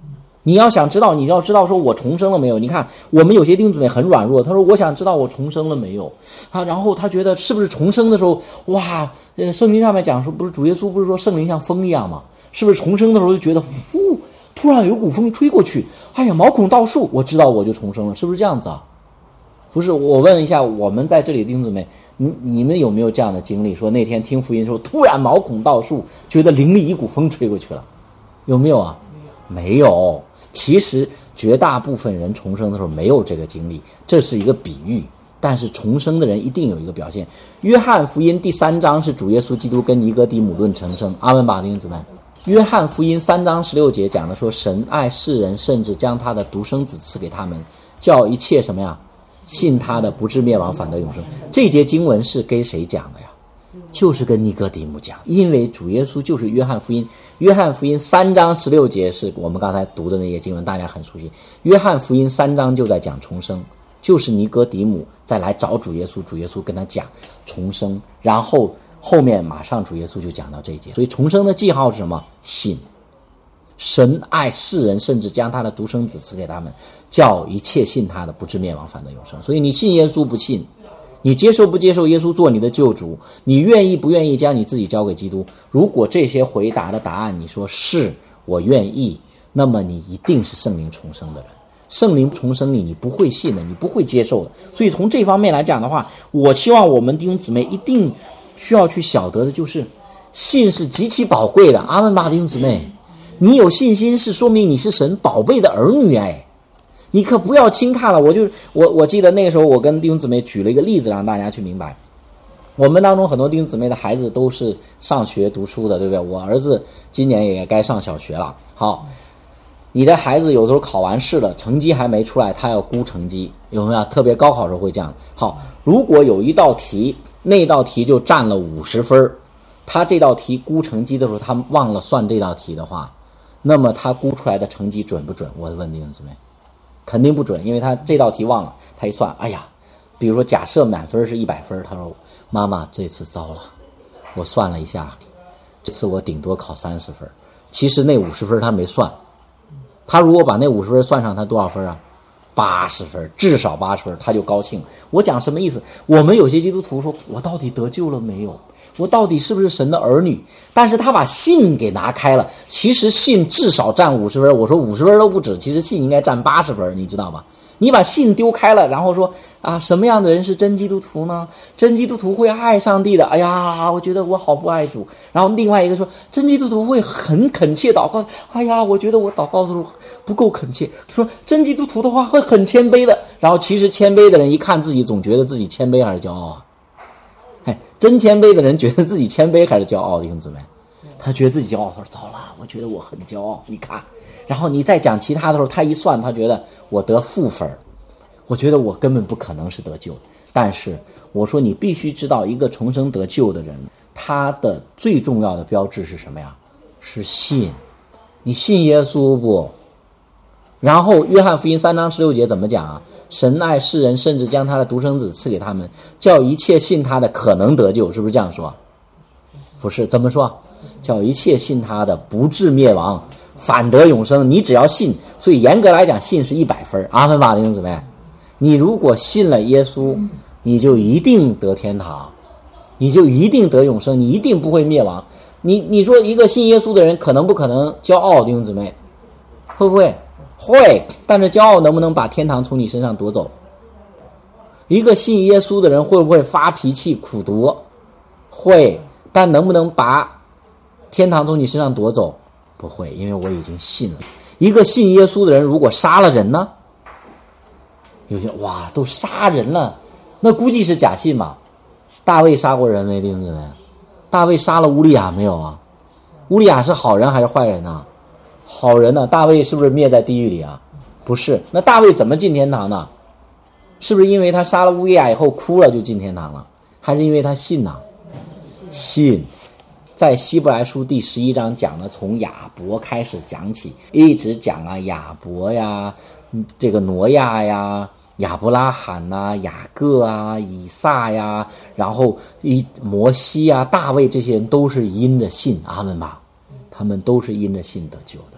你要想知道，你要知道说我重生了没有？你看我们有些弟兄姊妹很软弱，他说我想知道我重生了没有啊？然后他觉得是不是重生的时候，哇，呃，圣经上面讲说，不是主耶稣不是说圣灵像风一样吗？是不是重生的时候就觉得，呼，突然有股风吹过去，哎呀，毛孔倒竖，我知道我就重生了，是不是这样子啊？不是，我问一下，我们在这里弟兄姊妹，你你们有没有这样的经历？说那天听福音的时候，突然毛孔倒竖，觉得灵里一股风吹过去了，有没有啊？没有。其实绝大部分人重生的时候没有这个经历，这是一个比喻，但是重生的人一定有一个表现。约翰福音第三章是主耶稣基督跟尼哥底母论成圣，阿们吧，弟兄姊妹。约翰福音三章十六节讲的说，神爱世人，甚至将他的独生子赐给他们，叫一切什么呀？信他的不至灭亡，反得永生。这节经文是跟谁讲的呀？就是跟尼哥底母讲，因为主耶稣就是约翰福音，约翰福音三章十六节是我们刚才读的那些经文，大家很熟悉。约翰福音三章就在讲重生，就是尼哥底母再来找主耶稣，主耶稣跟他讲重生，然后后面马上主耶稣就讲到这一节。所以重生的记号是什么？信。神爱世人，甚至将他的独生子赐给他们，叫一切信他的不至灭亡，反得永生。所以你信耶稣不信，你接受不接受耶稣做你的救主，你愿意不愿意将你自己交给基督，如果这些回答的答案你说是我愿意，那么你一定是圣灵重生的人。圣灵重生你，你不会信的，你不会接受的。所以从这方面来讲的话，我希望我们弟兄姊妹一定需要去晓得的就是信是极其宝贵的。阿们吧，弟兄姊妹，你有信心是说明你是神宝贝的儿女，哎，你可不要轻看了。我就我我记得那个时候我跟弟兄姊妹举了一个例子让大家去明白，我们当中很多弟兄姊妹的孩子都是上学读书的，对不对？我儿子今年也该上小学了。好，你的孩子有时候考完试了，成绩还没出来，他要估成绩，有没有？特别高考时候会这样。好，如果有一道题，那道题就占了五十分，他这道题估成绩的时候他忘了算这道题的话，那么他估出来的成绩准不准？我问弟兄姊妹，肯定不准，因为他这道题忘了，他一算，哎呀，比如说假设满分是一百分，他说妈妈这次糟了，我算了一下，这次我顶多考三十分，其实那五十分他没算，他如果把那五十分算上，他多少分啊？八十分，至少八十分，他就高兴。我讲什么意思？我们有些基督徒说，我到底得救了没有？我到底是不是神的儿女？但是他把信给拿开了，其实信至少占五十分，我说五十分都不止，其实信应该占八十分，你知道吧？你把信丢开了，然后说啊，什么样的人是真基督徒呢？真基督徒会爱上帝的。哎呀，我觉得我好不爱主。然后另外一个说，真基督徒会很恳切祷告。哎呀，我觉得我祷告的时候不够恳切。说真基督徒的话会很谦卑的。然后其实谦卑的人一看自己，总觉得自己谦卑还是骄傲啊？哎，真谦卑的人觉得自己谦卑还是骄傲？弟兄姊妹，他觉得自己骄傲，他说糟了，我觉得我很骄傲。你看。然后你再讲其他的时候，他一算，他觉得我得负分，我觉得我根本不可能是得救的。但是我说你必须知道，一个重生得救的人，他的最重要的标志是什么呀？是信。你信耶稣不？然后约翰福音三章十六节怎么讲啊？神爱世人，甚至将他的独生子赐给他们，叫一切信他的可能得救，是不是这样说？不是，怎么说？叫一切信他的不至灭亡，反得永生。你只要信，所以严格来讲信是一百分。阿们吧，弟兄姊妹，你如果信了耶稣，你就一定得天堂，你就一定得永生，你一定不会灭亡。你你说一个信耶稣的人可能不可能骄傲？弟兄姊妹，会不会？会。但是骄傲能不能把天堂从你身上夺走？一个信耶稣的人会不会发脾气苦毒？会。但能不能把天堂从你身上夺走？不会，因为我已经信了。一个信耶稣的人如果杀了人呢？有些哇都杀人了，那估计是假信嘛。大卫杀过人没？弟兄姊妹，大卫杀了乌利亚没有啊？乌利亚是好人还是坏人呢？好人呢、啊？大卫是不是灭在地狱里啊？不是。那大卫怎么进天堂呢？是不是因为他杀了乌利亚以后哭了就进天堂了？还是因为他信呢？信。在希伯来书第十一章讲的，从亚伯开始讲起，一直讲啊，亚伯呀，这个挪亚呀，亚伯拉罕呐、啊，雅各啊，以撒呀，然后一摩西啊，大卫，这些人都是因着信，阿们吧，他们都是因着信得救的。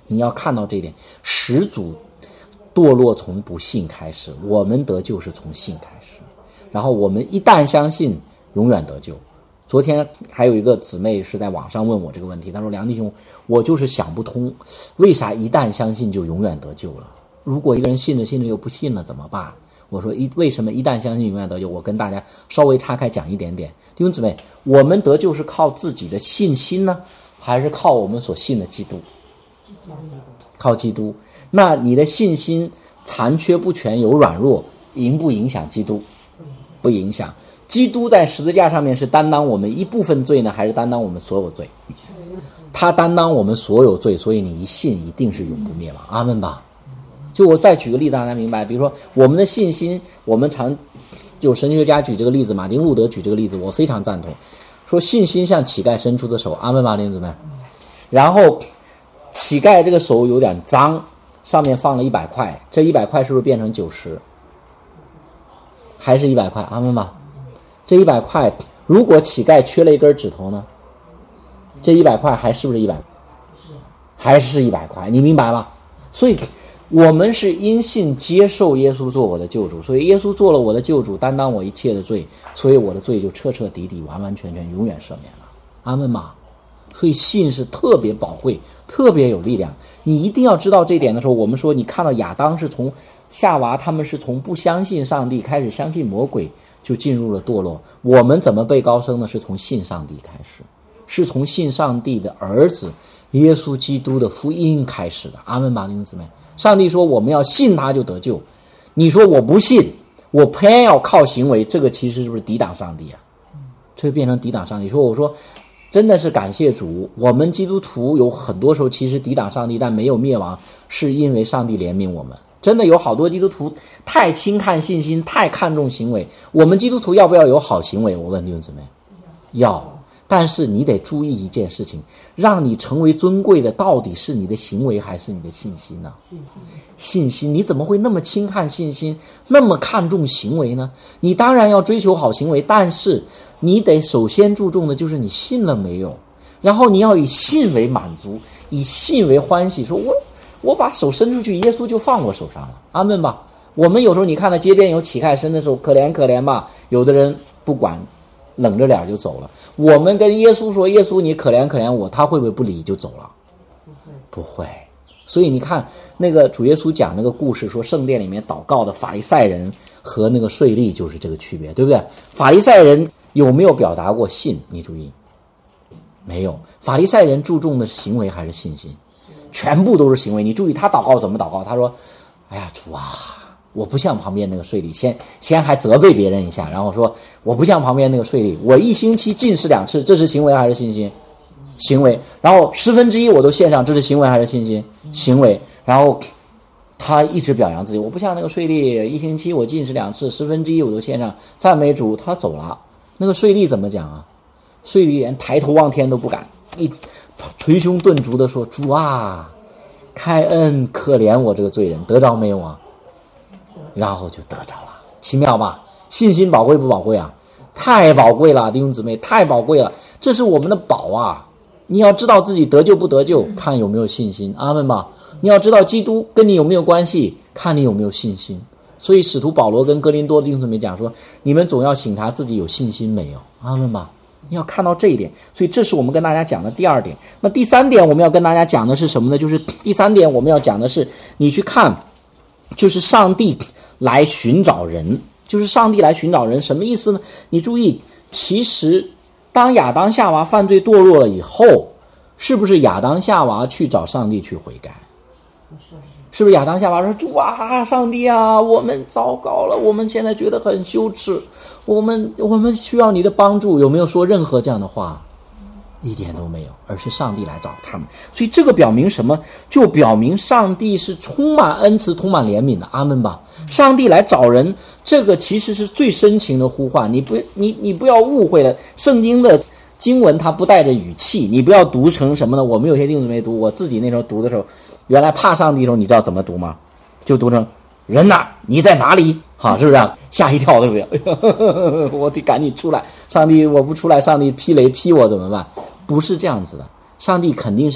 你要看到这一点，始祖堕落从不信开始，我们得救是从信开始，然后我们一旦相信，永远得救。昨天还有一个姊妹是在网上问我这个问题，她说梁弟兄，我就是想不通，为啥一旦相信就永远得救了？如果一个人信着信着又不信了怎么办？我说一为什么一旦相信永远得救？我跟大家稍微岔开讲一点点。弟兄姊妹，我们得救是靠自己的信心呢，还是靠我们所信的基督？靠基督。那你的信心残缺不全有软弱，影不影响基督？不影响。基督在十字架上面是担当我们一部分罪呢，还是担当我们所有罪？他担当我们所有罪，所以你一信一定是永不灭亡。阿们吧。就我再举个例子让大家明白，比如说我们的信心，我们常就神学家举这个例子，马丁路德举这个例子，我非常赞同，说信心向乞丐伸出的手。阿们吧，弟兄姊妹。然后乞丐这个手有点脏，上面放了一百块，这一百块是不是变成九十？还是一百块？阿们吧。这一百块，如果乞丐缺了一根指头呢？这一百块还是不是一百？还是一百块，你明白吗？所以我们是因信接受耶稣做我的救主，所以耶稣做了我的救主，担当我一切的罪，所以我的罪就彻彻底底完完全全永远赦免了。阿们吗？所以信是特别宝贵，特别有力量。你一定要知道这一点的时候，我们说你看到亚当是从夏娃他们是从不相信上帝开始相信魔鬼，就进入了堕落。我们怎么被高升呢？是从信上帝开始，是从信上帝的儿子耶稣基督的福音开始的。阿们吧，弟兄姊妹。上帝说我们要信他就得救，你说我不信，我偏要靠行为，这个其实是不是抵挡上帝啊？这就变成抵挡上帝。说我说真的是感谢主，我们基督徒有很多时候其实抵挡上帝但没有灭亡，是因为上帝怜悯我们。真的有好多基督徒太轻看信心，太看重行为。我们基督徒要不要有好行为？我问弟兄姊妹，要。但是你得注意一件事情，让你成为尊贵的到底是你的行为还是你的信心呢？信心。信心，你怎么会那么轻看信心，那么看重行为呢？你当然要追求好行为，但是你得首先注重的就是你信了没有，然后你要以信为满足，以信为欢喜，说我我把手伸出去，耶稣就放我手上了。阿们吧。我们有时候你看到街边有乞丐伸的时候，可怜可怜吧，有的人不管，冷着脸就走了。我们跟耶稣说，耶稣你可怜可怜我，他会不会不理就走了？不会，不会。所以你看那个主耶稣讲那个故事，说圣殿里面祷告的法利赛人和那个税吏就是这个区别，对不对？法利赛人有没有表达过信？你注意，没有。法利赛人注重的是行为还是信心？全部都是行为。你注意他祷告怎么祷告，他说哎呀主啊，我不像旁边那个税吏，先先还责备别人一下，然后说我不像旁边那个税吏，我一星期进食两次，这是行为还是信心？行为。然后十分之一我都献上，这是行为还是信心？行为。然后他一直表扬自己，我不像那个税吏，一星期我进食两次，十分之一我都献上，赞美主。他走了。那个税吏怎么讲啊？税吏连抬头望天都不敢，一捶胸顿足的说，主啊，开恩可怜我这个罪人，得着没有啊？然后就得着了。奇妙吧？信心宝贵不宝贵啊？太宝贵了，弟兄姊妹，太宝贵了，这是我们的宝啊！你要知道自己得救不得救，看有没有信心。阿们吧。你要知道基督跟你有没有关系，看你有没有信心。所以使徒保罗跟哥林多的弟兄姊妹讲说，你们总要省察自己有信心没有。阿们吧。你要看到这一点，所以这是我们跟大家讲的第二点。那第三点我们要跟大家讲的是什么呢？就是第三点我们要讲的是，你去看，就是上帝来寻找人，就是上帝来寻找人，什么意思呢？你注意，其实当亚当夏娃犯罪堕落了以后，是不是亚当夏娃去找上帝去悔改？是不是亚当夏娃说，主啊，上帝啊，我们糟糕了，我们现在觉得很羞耻，我们我们需要你的帮助？有没有说任何这样的话？一点都没有，而是上帝来找他们。所以这个表明什么？就表明上帝是充满恩慈充满怜悯的。阿们吧。上帝来找人，这个其实是最深情的呼唤。你不你你不要误会了，圣经的经文它不带着语气，你不要读成什么呢？我们有些弟兄没读，我自己那时候读的时候，原来怕上帝的时候，你知道怎么读吗？就读成人哪，你在哪里？好，是不是啊？吓一跳，对不对？我得赶紧出来，上帝我不出来，上帝劈雷劈我怎么办？不是这样子的，上帝肯定是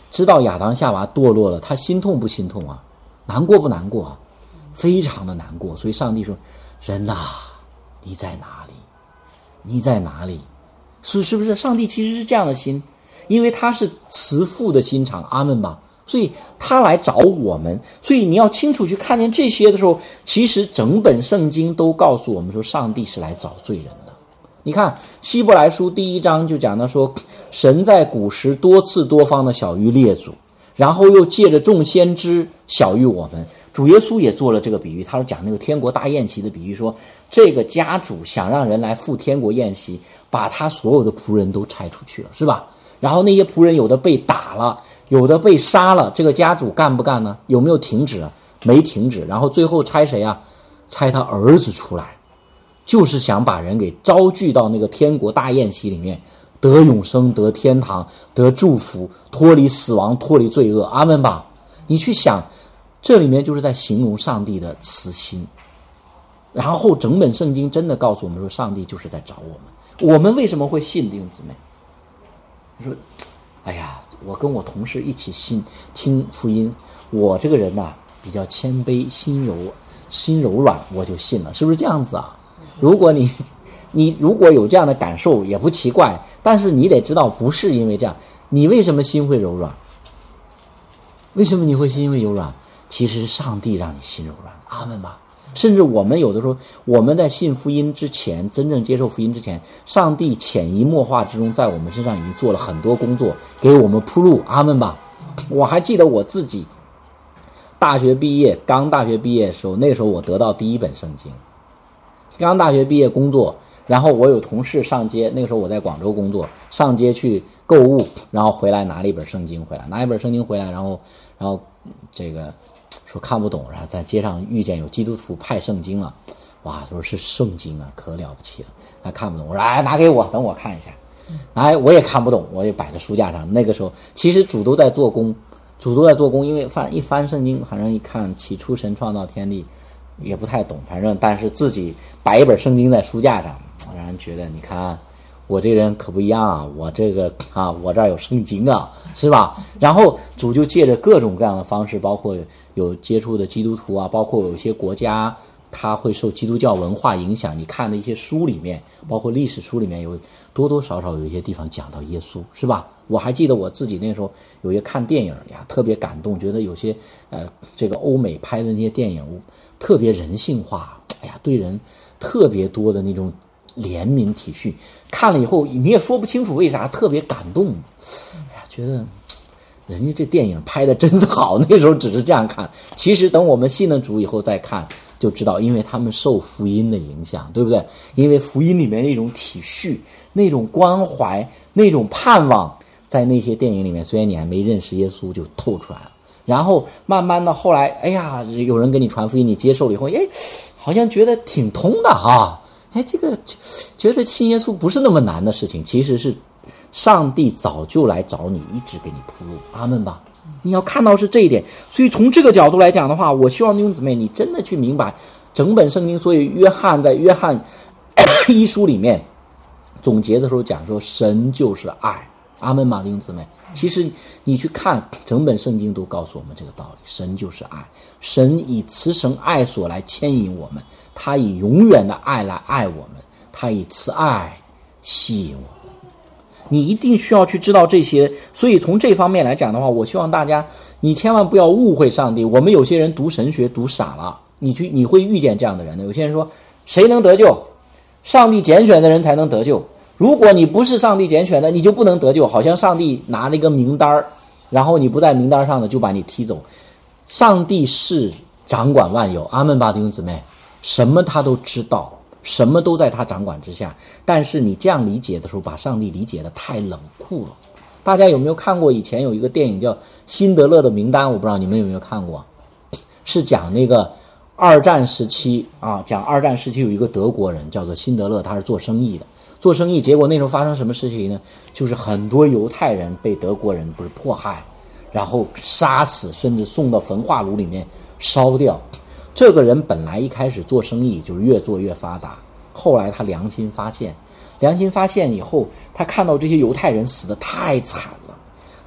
知道亚当夏娃堕落了，他心痛不心痛啊？难过不难过啊？非常的难过。所以上帝说，人呐，你在哪里？你在哪里？所以是不是上帝其实是这样的心？因为他是慈父的心肠，阿们吧。所以他来找我们，所以你要清楚去看见这些的时候，其实整本圣经都告诉我们说，上帝是来找罪人的。你看希伯来书第一章就讲到说，神在古时多次多方的晓谕列祖，然后又借着众先知晓谕我们。主耶稣也做了这个比喻，他说讲那个天国大宴席的比喻，说这个家主想让人来赴天国宴席，把他所有的仆人都拆出去了，是吧？然后那些仆人有的被打了，有的被杀了，这个家主干不干呢？有没有停止？没停止。然后最后拆谁啊？拆他儿子出来，就是想把人给招聚到那个天国大宴席里面，得永生，得天堂，得祝福，脱离死亡，脱离罪恶，阿们吧。你去想，这里面就是在形容上帝的慈心。然后整本圣经真的告诉我们说，上帝就是在找我们。我们为什么会信，弟兄姊妹？你说，哎呀，我跟我同事一起信听福音，我这个人呐、啊、比较谦卑，心柔心柔软，我就信了，是不是这样子啊？如果你你如果有这样的感受也不奇怪，但是你得知道不是因为这样。你为什么心会柔软？为什么你会心会柔软？其实是上帝让你心柔软，阿们吧。甚至我们有的时候，我们在信福音之前，真正接受福音之前，上帝潜移默化之中在我们身上已经做了很多工作，给我们铺路，阿们吧。我还记得我自己大学毕业，刚大学毕业的时候，那个时候我得到第一本圣经，刚大学毕业工作，然后我有同事上街，那个时候我在广州工作，上街去购物，然后回来拿了一本圣经回来，拿一本圣经回来，然后然后这个说看不懂，然后在街上遇见有基督徒派圣经了，哇，说是圣经啊，可了不起了。他看不懂，我说哎，拿给我，等我看一下。哎，我也看不懂，我也摆在书架上。那个时候其实主都在做工，主都在做工，因为翻一翻圣经，反正一看起初神创造天地，也不太懂，反正但是自己摆一本圣经在书架上，让人觉得你看我这人可不一样啊，我这个啊，我这儿有圣经啊，是吧？然后主就借着各种各样的方式，包括有接触的基督徒啊，包括有一些国家他会受基督教文化影响，你看的一些书里面，包括历史书里面有多多少少有一些地方讲到耶稣，是吧？我还记得我自己那时候有些看电影呀，特别感动，觉得有些呃这个欧美拍的那些电影特别人性化，哎呀，对人特别多的那种怜悯体恤，看了以后你也说不清楚为啥特别感动，哎呀，觉得人家这电影拍的真的好，那时候只是这样看，其实等我们信了主以后再看就知道，因为他们受福音的影响，对不对？因为福音里面那种体恤，那种关怀，那种盼望，在那些电影里面，虽然你还没认识耶稣就透出来了，然后慢慢的后来，哎呀，有人跟你传福音，你接受了以后，哎，好像觉得挺通的哈，哎，这个觉得信耶稣不是那么难的事情，其实是上帝早就来找你，一直给你铺路，阿们吧。你要看到是这一点，所以从这个角度来讲的话，我希望弟兄姊妹你真的去明白整本圣经。所以约翰在约翰一书里面总结的时候讲说，神就是爱，阿们吗，弟兄姊妹？其实你去看整本圣经都告诉我们这个道理，神就是爱，神以慈神爱所来牵引我们，他以永远的爱来爱我们，他以慈爱吸引我们。你一定需要去知道这些，所以从这方面来讲的话，我希望大家你千万不要误会上帝。我们有些人读神学读傻了，你去你会遇见这样的人的。有些人说谁能得救？上帝拣选的人才能得救，如果你不是上帝拣选的，你就不能得救，好像上帝拿了一个名单，然后你不在名单上的就把你踢走。上帝是掌管万有，阿们吧，弟兄姊妹，什么他都知道，什么都在他掌管之下。但是你这样理解的时候，把上帝理解的太冷酷了。大家有没有看过以前有一个电影叫《辛德勒的名单》？我不知道你们有没有看过，是讲那个二战时期啊，讲二战时期有一个德国人叫做辛德勒，他是做生意的，做生意，结果那时候发生什么事情呢？就是很多犹太人被德国人不是迫害，然后杀死，甚至送到焚化炉里面烧掉。这个人本来一开始做生意就是越做越发达，后来他良心发现，良心发现以后，他看到这些犹太人死得太惨了，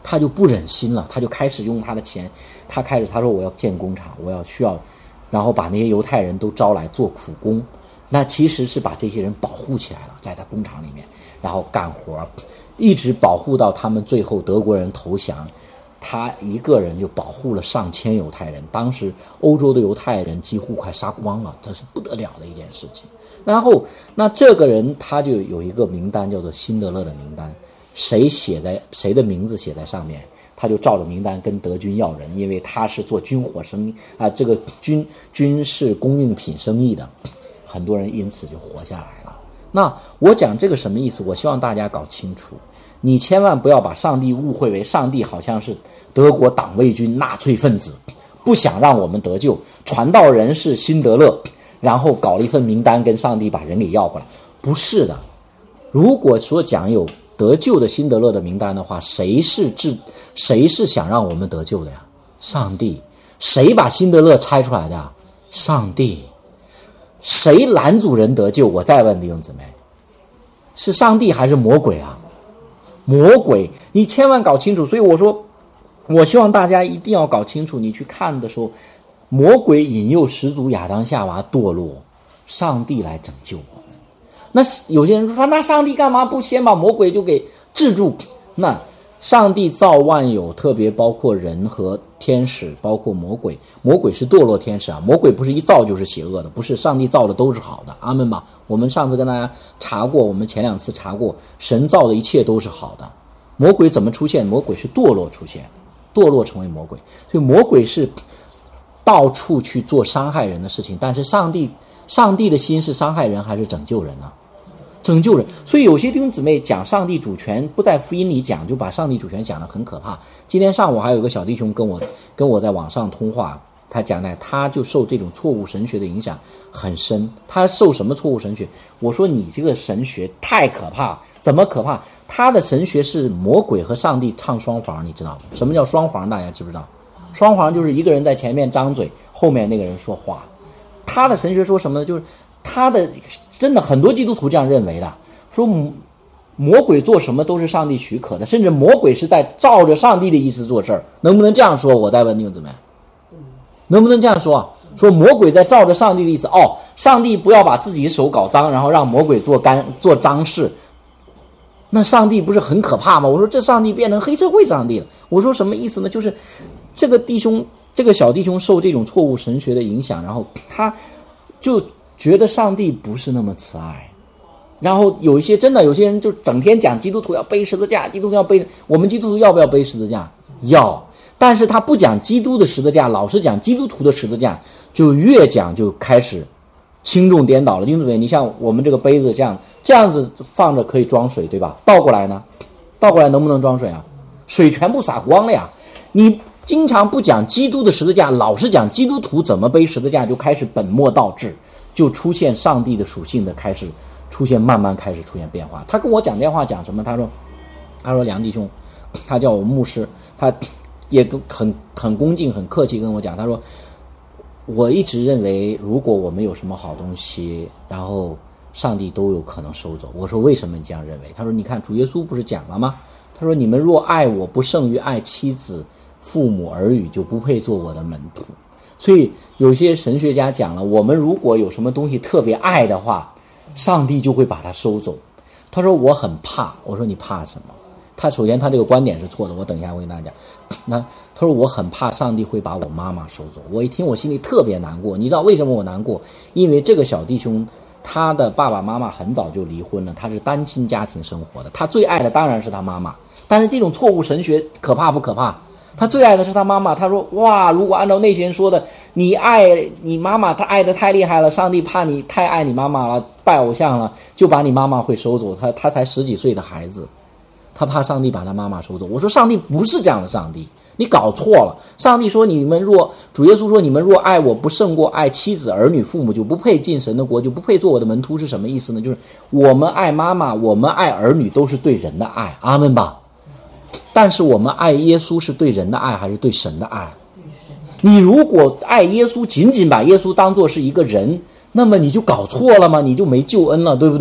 他就不忍心了，他就开始用他的钱，他开始他说我要建工厂，我要需要，然后把那些犹太人都招来做苦工，那其实是把这些人保护起来了，在他工厂里面，然后干活，一直保护到他们最后德国人投降，他一个人就保护了上千犹太人，当时欧洲的犹太人几乎快杀光了，这是不得了的一件事情。然后那这个人他就有一个名单叫做辛德勒的名单，谁写在谁的名字写在上面，他就照着名单跟德军要人，因为他是做军火生意啊、呃，这个军军事供应品生意的，很多人因此就活下来了。那我讲这个什么意思？我希望大家搞清楚，你千万不要把上帝误会为上帝好像是德国党卫军纳粹分子，不想让我们得救，传道人是辛德勒，然后搞了一份名单跟上帝把人给要过来。不是的，如果说讲有得救的辛德勒的名单的话，谁是治谁是想让我们得救的呀？上帝。谁把辛德勒拆出来的呀？上帝。谁拦阻人得救？我再问弟兄姊妹，是上帝还是魔鬼啊？魔鬼。你千万搞清楚。所以我说我希望大家一定要搞清楚，你去看的时候，魔鬼引诱始祖亚当夏娃堕落，上帝来拯救我们。那有些人说，那上帝干嘛不先把魔鬼就给制住？那上帝造万有，特别包括人和天使，包括魔鬼。魔鬼是堕落天使啊，魔鬼不是一造就是邪恶的，不是上帝造的都是好的。阿们吧。我们上次跟大家查过，我们前两次查过，神造的一切都是好的。魔鬼怎么出现？魔鬼是堕落出现，堕落成为魔鬼。所以魔鬼是到处去做伤害人的事情，但是上帝上帝的心是伤害人还是拯救人呢？拯救人。所以有些弟兄姊妹讲上帝主权不在福音里讲，就把上帝主权讲得很可怕。今天上午还有一个小弟兄跟我跟我在网上通话，他讲呢，他就受这种错误神学的影响很深。他受什么错误神学？我说你这个神学太可怕。怎么可怕？他的神学是魔鬼和上帝唱双簧，你知道吗？什么叫双簧？大家知不知道？双簧就是一个人在前面张嘴，后面那个人说话。他的神学说什么呢？就是他的真的很多基督徒这样认为的，说魔鬼做什么都是上帝许可的，甚至魔鬼是在照着上帝的意思做事儿。能不能这样说？我再问弟兄姊妹，能不能这样说？说魔鬼在照着上帝的意思，哦，上帝不要把自己手搞脏，然后让魔鬼做干做脏事，那上帝不是很可怕吗？我说这上帝变成黑社会上帝了。我说什么意思呢？就是这个弟兄这个小弟兄受这种错误神学的影响，然后他就觉得上帝不是那么慈爱。然后有一些真的有些人就整天讲基督徒要背十字架，基督徒要背，我们基督徒要不要背十字架？要。但是他不讲基督的十字架，老是讲基督徒的十字架，就越讲就开始轻重颠倒了。弟兄姊妹，你像我们这个杯子这样这样子放着可以装水，对吧？倒过来呢？倒过来能不能装水啊？水全部洒光了呀。你经常不讲基督的十字架，老是讲基督徒怎么背十字架，就开始本末倒置，就出现上帝的属性的开始出现，慢慢开始出现变化。他跟我讲电话讲什么？他说他说梁弟兄，他叫我牧师，他也很很恭敬很客气跟我讲，他说我一直认为如果我们有什么好东西，然后上帝都有可能收走。我说为什么你这样认为？他说你看主耶稣不是讲了吗？他说你们若爱我不胜于爱妻子父母儿女，就不配做我的门徒。所以有些神学家讲了，我们如果有什么东西特别爱的话，上帝就会把它收走。他说我很怕。我说你怕什么？他首先他这个观点是错的，我等一下会跟大家讲。那他说我很怕上帝会把我妈妈收走。我一听我心里特别难过。你知道为什么我难过？因为这个小弟兄他的爸爸妈妈很早就离婚了，他是单亲家庭生活的，他最爱的当然是他妈妈。但是这种错误神学可怕不可怕？他最爱的是他妈妈。他说哇，如果按照那些人说的，你爱你妈妈，他爱的太厉害了，上帝怕你太爱你妈妈了，拜偶像了，就把你妈妈会收走。他他才十几岁的孩子，他怕上帝把他妈妈收走。我说上帝不是这样的上帝，你搞错了。上帝说你们若主耶稣说你们若爱我不胜过爱妻子儿女父母，就不配进神的国，就不配做我的门徒。是什么意思呢？就是我们爱妈妈我们爱儿女都是对人的爱，阿们吧。但是我们爱耶稣是对人的爱还是对神的爱？你如果爱耶稣仅仅把耶稣当作是一个人，那么你就搞错了吗？你就没救恩了，对不对啊？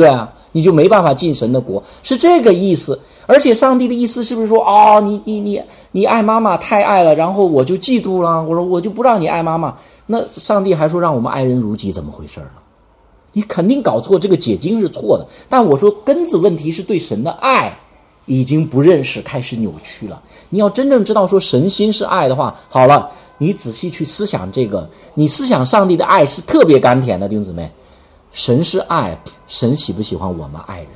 你就没办法进神的国，是这个意思。而且上帝的意思是不是说，哦，你你你你爱妈妈太爱了，然后我就嫉妒了，我说我就不让你爱妈妈。那上帝还说让我们爱人如己，怎么回事呢？你肯定搞错，这个解经是错的。但我说根子问题是对神的爱已经不认识，开始扭曲了。你要真正知道说神心是爱的话，好了，你仔细去思想这个，你思想上帝的爱是特别甘甜的，弟兄姊妹。神是爱，神喜不喜欢我们爱人？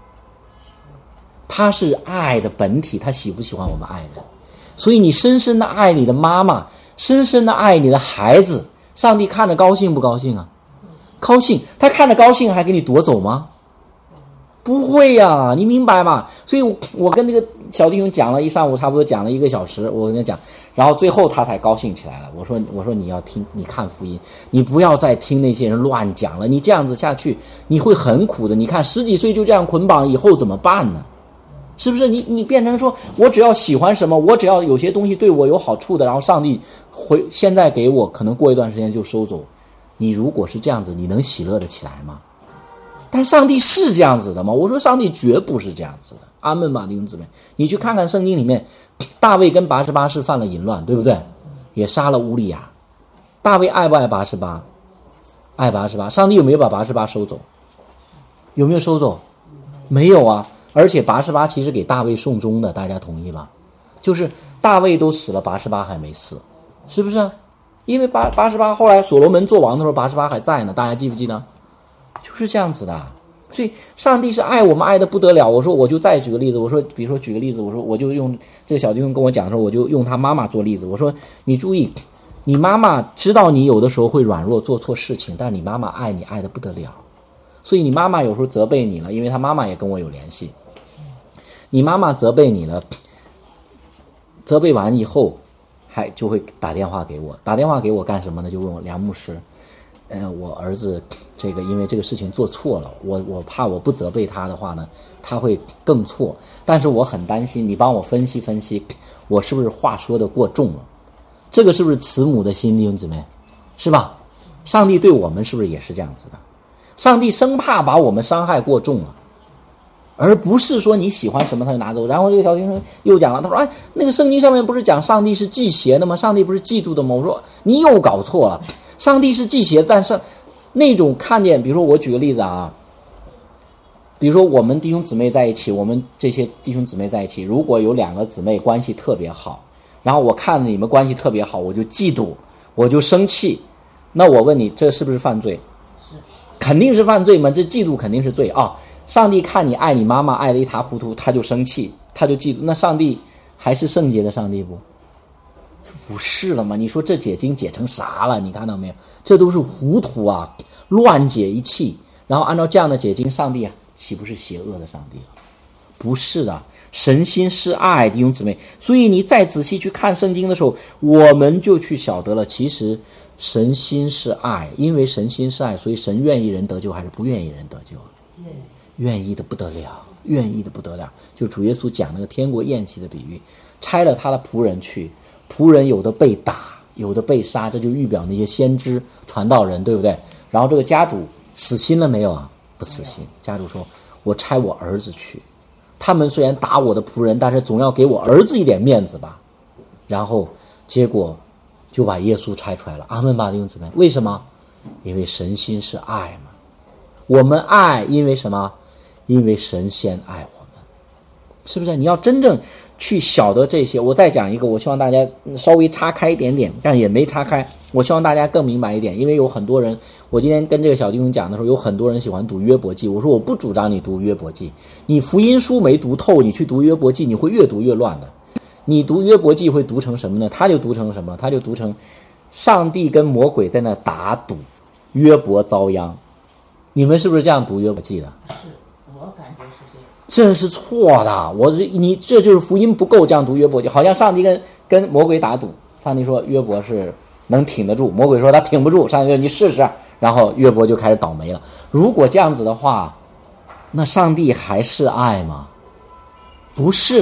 他是爱的本体，他喜不喜欢我们爱人？所以你深深的爱你的妈妈，深深的爱你的孩子，上帝看着高兴不高兴啊？高兴。他看着高兴还给你夺走吗？不会呀、啊，你明白吗？所以我我跟这个小弟兄讲了一上午，差不多讲了一个小时，我跟他讲，然后最后他才高兴起来了。我说我说你要听，你看福音，你不要再听那些人乱讲了，你这样子下去你会很苦的。你看十几岁就这样捆绑，以后怎么办呢？是不是？你你变成说我只要喜欢什么，我只要有些东西对我有好处的，然后上帝回现在给我，可能过一段时间就收走。你如果是这样子，你能喜乐得起来吗？但上帝是这样子的吗？我说上帝绝不是这样子的。阿们吧，弟兄姊妹，你去看看圣经里面，大卫跟拔示巴是犯了淫乱，对不对？也杀了乌利亚。大卫爱不爱拔示巴？爱拔示巴。上帝有没有把拔示巴收走？有没有收走？没有啊。而且拔示巴其实给大卫送终的，大家同意吧？就是大卫都死了，拔示巴还没死，是不是？因为拔拔示巴后来所罗门做王的时候，拔示巴还在呢，大家记不记得？就是这样子的。所以上帝是爱我们爱的不得了。我说我就再举个例子，我说比如说举个例子，我说我就用这个小弟兄跟我讲的时候，我就用他妈妈做例子。我说你注意，你妈妈知道你有的时候会软弱做错事情，但你妈妈爱你爱的不得了。所以你妈妈有时候责备你了，因为他妈妈也跟我有联系。你妈妈责备你了，责备完以后还就会打电话给我，打电话给我干什么呢？就问我梁牧师，呃，我儿子这个因为这个事情做错了，我我怕我不责备他的话呢，他会更错。但是我很担心，你帮我分析分析，我是不是话说的过重了？这个是不是慈母的心，弟兄姊妹，是吧？上帝对我们是不是也是这样子的？上帝生怕把我们伤害过重了。而不是说你喜欢什么他就拿走。然后这个小学生又讲了，他说哎，那个圣经上面不是讲上帝是忌邪的吗？上帝不是嫉妒的吗？我说你又搞错了，上帝是忌邪，但是那种看见，比如说我举个例子啊，比如说我们弟兄姊妹在一起，我们这些弟兄姊妹在一起，如果有两个姊妹关系特别好，然后我看你们关系特别好，我就嫉妒，我就生气，那我问你，这是不是犯罪？是，肯定是犯罪嘛，这嫉妒肯定是罪啊。上帝看你爱你妈妈爱得一塌糊涂，他就生气，他就嫉妒，那上帝还是圣洁的上帝不？不是了吗？你说这解经解成啥了？你看到没有？这都是糊涂啊，乱解一气。然后按照这样的解经，上帝岂不是邪恶的上帝了？不是的，神心是爱，弟兄姊妹。所以你再仔细去看圣经的时候，我们就去晓得了，其实神心是爱，因为神心是爱，所以神愿意人得救还是不愿意人得救？愿意的不得了，愿意的不得了。就主耶稣讲那个天国宴席的比喻，差了他的仆人去，仆人有的被打，有的被杀，这就预表那些先知传道人，对不对？然后这个家主死心了没有啊？不死心。家主说，我差我儿子去，他们虽然打我的仆人，但是总要给我儿子一点面子吧。然后结果就把耶稣差出来了。阿们吧，弟兄姊妹。为什么？因为神心是爱嘛。我们爱，因为什么？因为神先爱我们，是不是？你要真正去晓得这些。我再讲一个，我希望大家稍微岔开一点点，但也没岔开。我希望大家更明白一点，因为有很多人，我今天跟这个小弟兄讲的时候，有很多人喜欢读约伯记。我说我不主张你读约伯记，你福音书没读透，你去读约伯记，你会越读越乱的。你读约伯记会读成什么呢？他就读成什么？他就读成上帝跟魔鬼在那打赌，约伯遭殃。你们是不是这样读约伯记的？ 是，我感觉是这样。 这是错的，我你这就是福音不够，这样读约伯记，好像上帝跟跟魔鬼打赌。上帝说约伯是能挺得住，魔鬼说他挺不住，上帝说你试试，然后约伯就开始倒霉了。如果这样子的话，那上帝还是爱吗？不是的，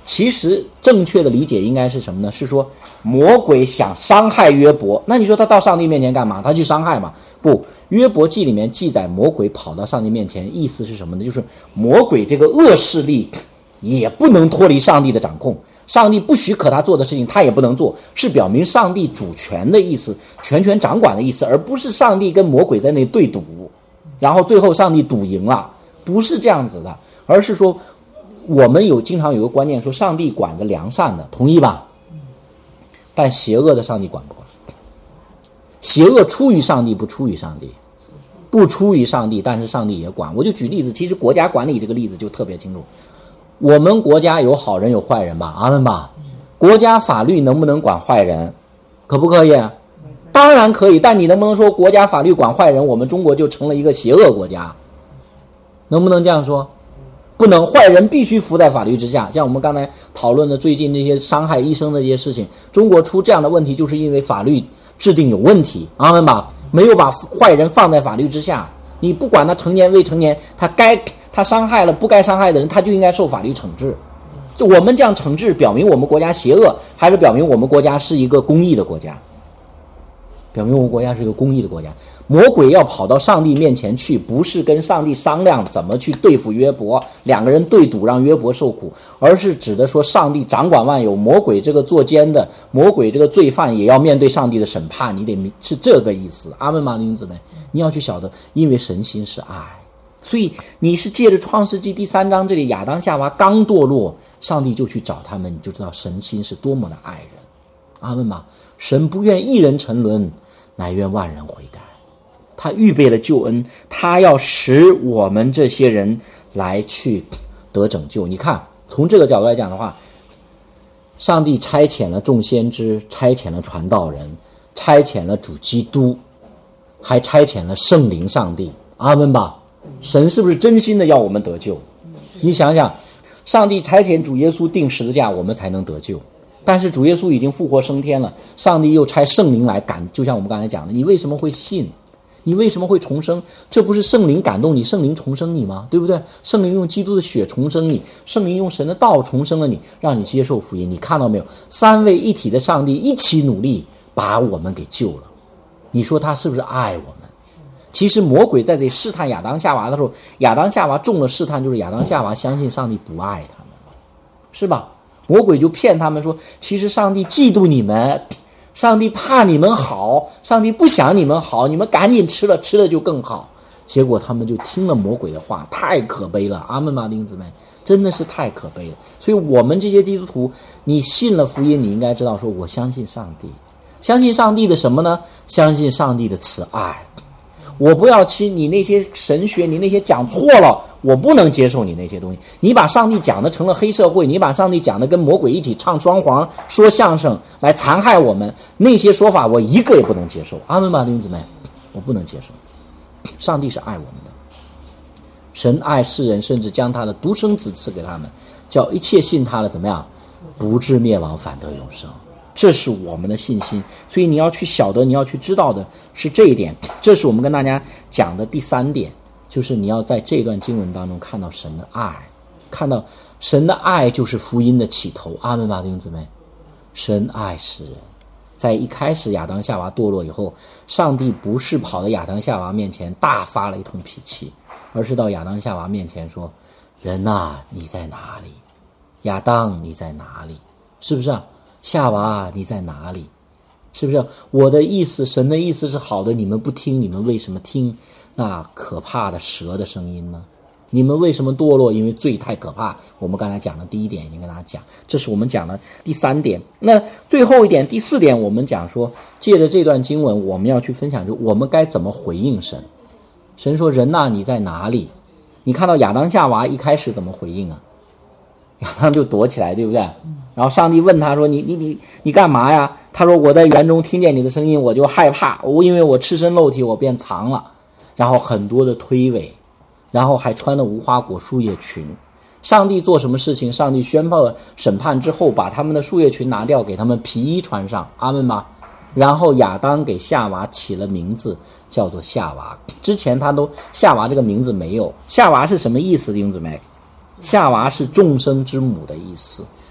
其实正确的理解应该是什么呢？是说魔鬼想伤害约伯，那你说他到上帝面前干嘛？他去伤害嘛？不，约伯记里面记载魔鬼跑到上帝面前，意思是什么呢？就是魔鬼这个恶势力也不能脱离上帝的掌控，上帝不许可他做的事情他也不能做，是表明上帝主权的意思，全权掌管的意思，而不是上帝跟魔鬼在那对赌，然后最后上帝赌赢了，不是这样子的，而是说我们有经常有个观念说上帝管着良善的，同意吧？但邪恶的上帝管不管？邪恶出于上帝不出于上帝？不出于上帝，但是上帝也管。我就举例子，其实国家管理这个例子就特别清楚。我们国家有好人有坏人吧？阿们吧。国家法律能不能管坏人？可不可以？当然可以，但你能不能说国家法律管坏人，我们中国就成了一个邪恶国家？能不能这样说？不能，坏人必须服在法律之下。像我们刚才讨论的最近这些伤害医生的这些事情，中国出这样的问题就是因为法律制定有问题，阿们吧，没有把坏人放在法律之下。你不管他成年未成年，他该他伤害了不该伤害的人，他就应该受法律惩治。就我们这样惩治，表明我们国家邪恶，还是表明我们国家是一个公义的国家？表明我们国家是一个公义的国家。魔鬼要跑到上帝面前去，不是跟上帝商量怎么去对付约伯，两个人对赌让约伯受苦，而是指的说上帝掌管万有，魔鬼这个作奸的，魔鬼这个罪犯也要面对上帝的审判，你得是这个意思。阿们吗，弟兄姊妹？你要去晓得，因为神心是爱，所以你是借着创世纪第三章这里亚当夏娃刚堕落，上帝就去找他们，你就知道神心是多么的爱人。阿们吗？神不愿一人沉沦，乃愿万人悔改。他预备了救恩，他要使我们这些人来去得拯救。你看，从这个角度来讲的话，上帝差遣了众先知，差遣了传道人，差遣了主基督，还差遣了圣灵上帝。阿们吧。神是不是真心的要我们得救？你想想，上帝差遣主耶稣钉十字架，我们才能得救。但是主耶稣已经复活升天了，上帝又差圣灵来感，就像我们刚才讲的，你为什么会信？你为什么会重生？这不是圣灵感动你，圣灵重生你吗？对不对？圣灵用基督的血重生你，圣灵用神的道重生了你，让你接受福音。你看到没有？三位一体的上帝一起努力把我们给救了。你说他是不是爱我们？其实魔鬼在这试探亚当夏娃的时候，亚当夏娃中了试探，就是亚当夏娃相信上帝不爱他们，是吧？魔鬼就骗他们说，其实上帝嫉妒你们，上帝怕你们好，上帝不想你们好，你们赶紧吃了，吃了就更好。结果他们就听了魔鬼的话，太可悲了。阿们吗，弟兄姊妹？真的是太可悲了。所以我们这些基督徒，你信了福音，你应该知道说，我相信上帝。相信上帝的什么呢？相信上帝的慈爱。我不要去你那些神学，你那些讲错了，我不能接受你那些东西。你把上帝讲的成了黑社会，你把上帝讲的跟魔鬼一起唱双簧说相声来残害我们，那些说法我一个也不能接受。阿们吧，弟兄姊妹，我不能接受。上帝是爱我们的，神爱世人，甚至将他的独生子赐给他们，叫一切信他的怎么样，不至灭亡，反得永生。这是我们的信心。所以你要去晓得，你要去知道的是这一点。这是我们跟大家讲的第三点，就是你要在这段经文当中看到神的爱，看到神的爱就是福音的起头。阿们吧，弟兄姊妹。神爱世人，在一开始亚当夏娃堕落以后，上帝不是跑到亚当夏娃面前大发了一通脾气，而是到亚当夏娃面前说，人啊，你在哪里？亚当，你在哪里？是不是啊？夏娃，你在哪里？是不是？我的意思，神的意思是好的，你们不听，你们为什么听那可怕的蛇的声音呢？你们为什么堕落？因为罪太可怕。我们刚才讲的第一点已经跟大家讲，这是我们讲的第三点。那最后一点，第四点，我们讲说，借着这段经文，我们要去分享，就我们该怎么回应神。神说，人啊，你在哪里？你看到亚当夏娃一开始怎么回应啊？亚当就躲起来，对不对？然后上帝问他说，你你你你干嘛呀？他说，我在园中听见你的声音，我就害怕，我因为我赤身露体，我便藏了。然后很多的推诿，然后还穿了无花果树叶裙。上帝做什么事情？上帝宣布了审判之后，把他们的树叶裙拿掉，给他们皮衣穿上。阿们吗？然后亚当给夏娃起了名字，叫做夏娃。之前他都夏娃这个名字没有。夏娃是什么意思，弟兄姊妹？夏娃是众生之母的意思。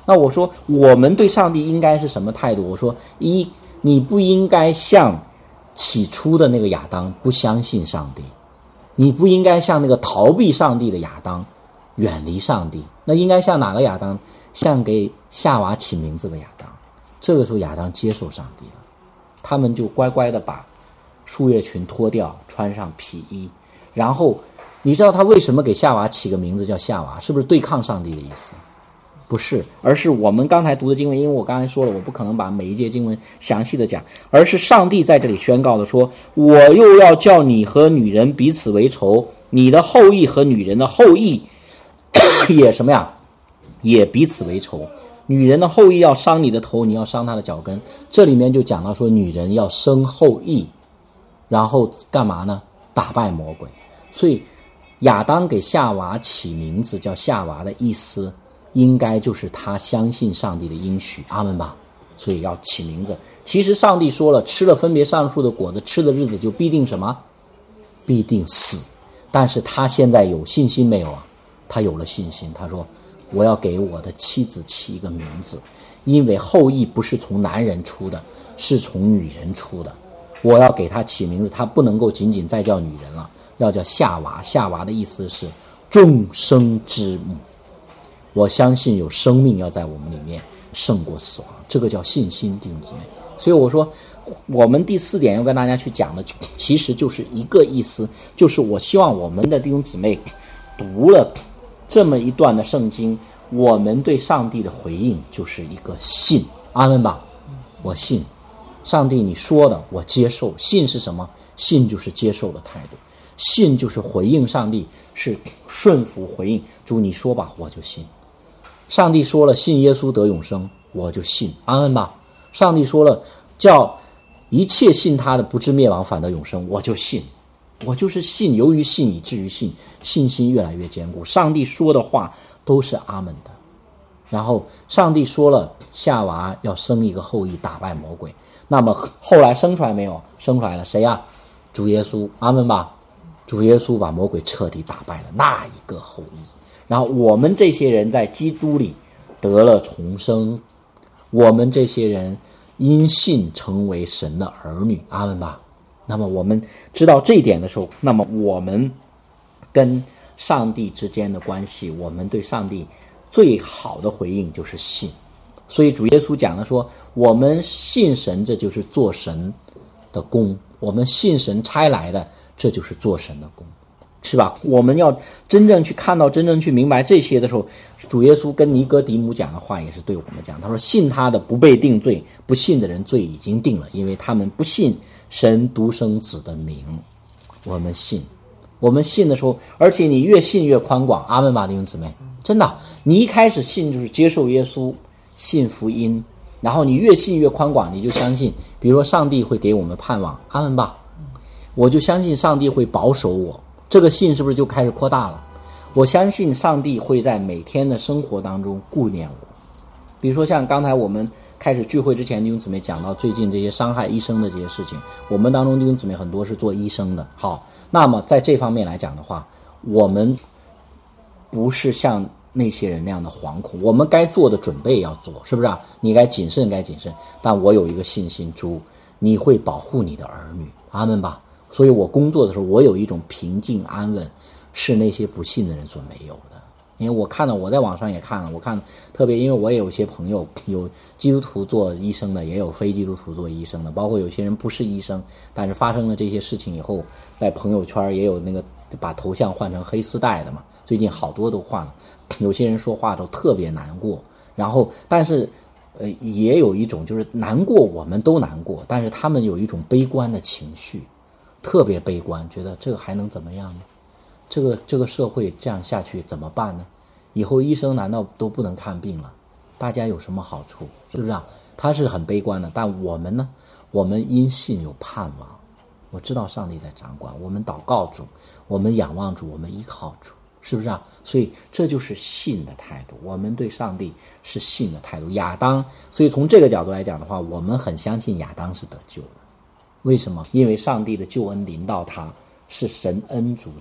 那我说我们对上帝应该是什么态度？我说一，你不应该像起初的那个亚当不相信上帝，你不应该像那个逃避上帝的亚当远离上帝，那应该像哪个亚当？像给夏娃起名字的亚当。这个时候亚当接受上帝了，他们就乖乖的把树叶裙脱掉，穿上皮衣。然后你知道他为什么给夏娃起个名字叫夏娃？是不是对抗上帝的意思？不是，而是我们刚才读的经文，因为我刚才说了，我不可能把每一节经文详细的讲，而是上帝在这里宣告的说，我又要叫你和女人彼此为仇，你的后裔和女人的后裔也什么呀？也彼此为仇。女人的后裔要伤你的头，你要伤她的脚跟。这里面就讲到说，女人要生后裔，然后干嘛呢？打败魔鬼。所以亚当给夏娃起名字叫夏娃的意思，应该就是他相信上帝的应许，阿们吧。所以要起名字。其实上帝说了，吃了分别善恶树的果子，吃的日子就必定什么？必定死。但是他现在有信心没有啊？他有了信心，他说我要给我的妻子起一个名字，因为后裔不是从男人出的，是从女人出的。我要给她起名字，她不能够仅仅再叫女人了，要叫夏娃。夏娃的意思是众生之母。我相信有生命要在我们里面胜过死亡，这个叫信心，弟兄姊妹。所以我说我们第四点要跟大家去讲的其实就是一个意思，就是我希望我们的弟兄姊妹读了这么一段的圣经，我们对上帝的回应就是一个信，阿们吧。我信上帝你说的我接受。信是什么？信就是接受的态度，信就是回应上帝，是顺服回应。主你说吧，我就信。上帝说了信耶稣得永生，我就信，阿们吧。上帝说了叫一切信他的不至灭亡反得永生，我就信。我就是信，由于信以至于信，信心越来越坚固。上帝说的话都是阿们的。然后上帝说了夏娃要生一个后裔打败魔鬼，那么后来生出来没有？生出来了，谁呀？主耶稣，阿们吧。主耶稣把魔鬼彻底打败了，那一个后裔。然后我们这些人在基督里得了重生，我们这些人因信成为神的儿女，阿们吧。那么我们知道这一点的时候，那么我们跟上帝之间的关系，我们对上帝最好的回应就是信。所以主耶稣讲的说，我们信神，这就是做神的工，我们信神差来的，这就是做神的工，是吧？我们要真正去看到，真正去明白这些的时候，主耶稣跟尼哥底母讲的话也是对我们讲，他说信他的不被定罪，不信的人罪已经定了，因为他们不信神独生子的名。我们信，我们信的时候，而且你越信越宽广，阿们吧，弟兄姊妹。真的，你一开始信就是接受耶稣，信福音，然后你越信越宽广，你就相信比如说上帝会给我们盼望，阿们吧。我就相信上帝会保守我，这个信是不是就开始扩大了？我相信上帝会在每天的生活当中顾念我。比如说像刚才我们开始聚会之前，弟兄姊妹讲到最近这些伤害医生的这些事情，我们当中弟兄姊妹很多是做医生的。好，那么在这方面来讲的话，我们不是像那些人那样的惶恐，我们该做的准备要做，是不是啊？你该谨慎该谨慎，但我有一个信心，主你会保护你的儿女，阿们吧。所以我工作的时候，我有一种平静安稳，是那些不信的人所没有的。因为我看到，我在网上也看了，我看特别，因为我也有一些朋友，有基督徒做医生的，也有非基督徒做医生的，包括有些人不是医生，但是发生了这些事情以后，在朋友圈也有那个把头像换成黑丝带的嘛，最近好多都换了。有些人说话都特别难过，然后但是呃也有一种就是难过，我们都难过，但是他们有一种悲观的情绪，特别悲观，觉得这个还能怎么样呢？这个这个社会这样下去怎么办呢？以后医生难道都不能看病了？大家有什么好处？是不是啊？他是很悲观的，但我们呢？我们因信有盼望。我知道上帝在掌管，我们祷告主，我们仰望主，我们依靠主，是不是啊？所以这就是信的态度，我们对上帝是信的态度。亚当，所以从这个角度来讲的话，我们很相信亚当是得救的。为什么？因为上帝的救恩临到他，是神恩主动，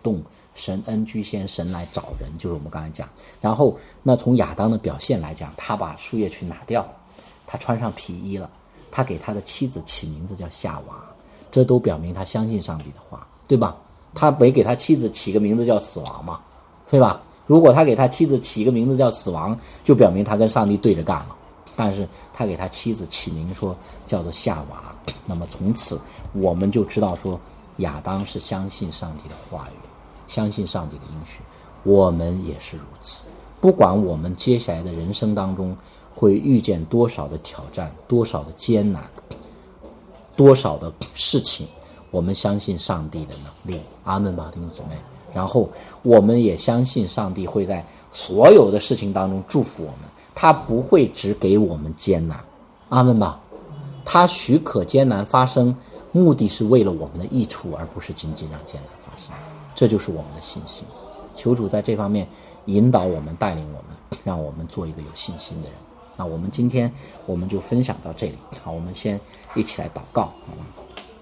神恩居先，神来找人，就是我们刚才讲。然后那从亚当的表现来讲，他把树叶去拿掉，他穿上皮衣了，他给他的妻子起名字叫夏娃，这都表明他相信上帝的话，对吧？他没给他妻子起个名字叫死亡嘛，对吧？如果他给他妻子起一个名字叫死亡，就表明他跟上帝对着干了。但是他给他妻子起名说叫做夏娃，那么从此我们就知道说亚当是相信上帝的话语，相信上帝的应许，我们也是如此。不管我们接下来的人生当中会遇见多少的挑战，多少的艰难，多少的事情，我们相信上帝的能力，阿们吧，弟兄姊妹。然后我们也相信上帝会在所有的事情当中祝福我们，他不会只给我们艰难，阿们吧。他许可艰难发生，目的是为了我们的益处，而不是仅仅让艰难发生。这就是我们的信心。求主在这方面引导我们，带领我们，让我们做一个有信心的人。那我们今天我们就分享到这里。好，我们先一起来祷告，好吗？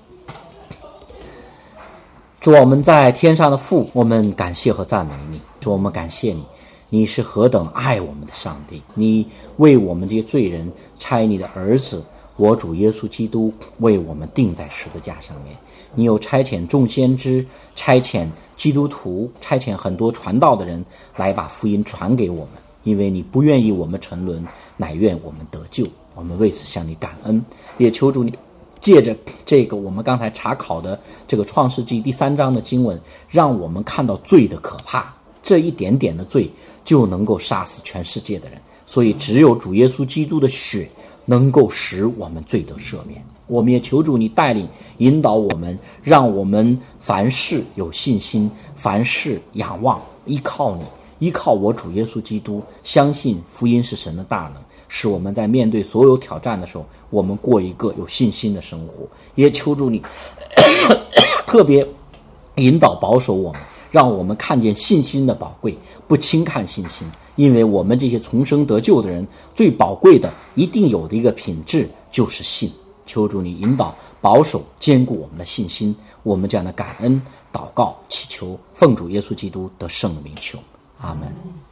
主，我们在天上的父，我们感谢和赞美你。主，我们感谢你，你是何等爱我们的上帝，你为我们这些罪人差你的儿子我主耶稣基督为我们钉在十字架上面。你有差遣众先知，差遣基督徒，差遣很多传道的人来把福音传给我们，因为你不愿意我们沉沦，乃愿我们得救。我们为此向你感恩，也求主你借着这个我们刚才查考的这个创世纪第三章的经文，让我们看到罪的可怕，这一点点的罪就能够杀死全世界的人，所以只有主耶稣基督的血能够使我们罪得赦免。我们也求主你带领引导我们，让我们凡事有信心，凡事仰望依靠你，依靠我主耶稣基督，相信福音是神的大能，使我们在面对所有挑战的时候，我们过一个有信心的生活。也求主你特别引导保守我们，让我们看见信心的宝贵，不轻看信心，因为我们这些重生得救的人，最宝贵的一定有的一个品质就是信。求主你引导保守坚固我们的信心，我们这样的感恩祷告祈求，奉主耶稣基督得胜的名求，阿们。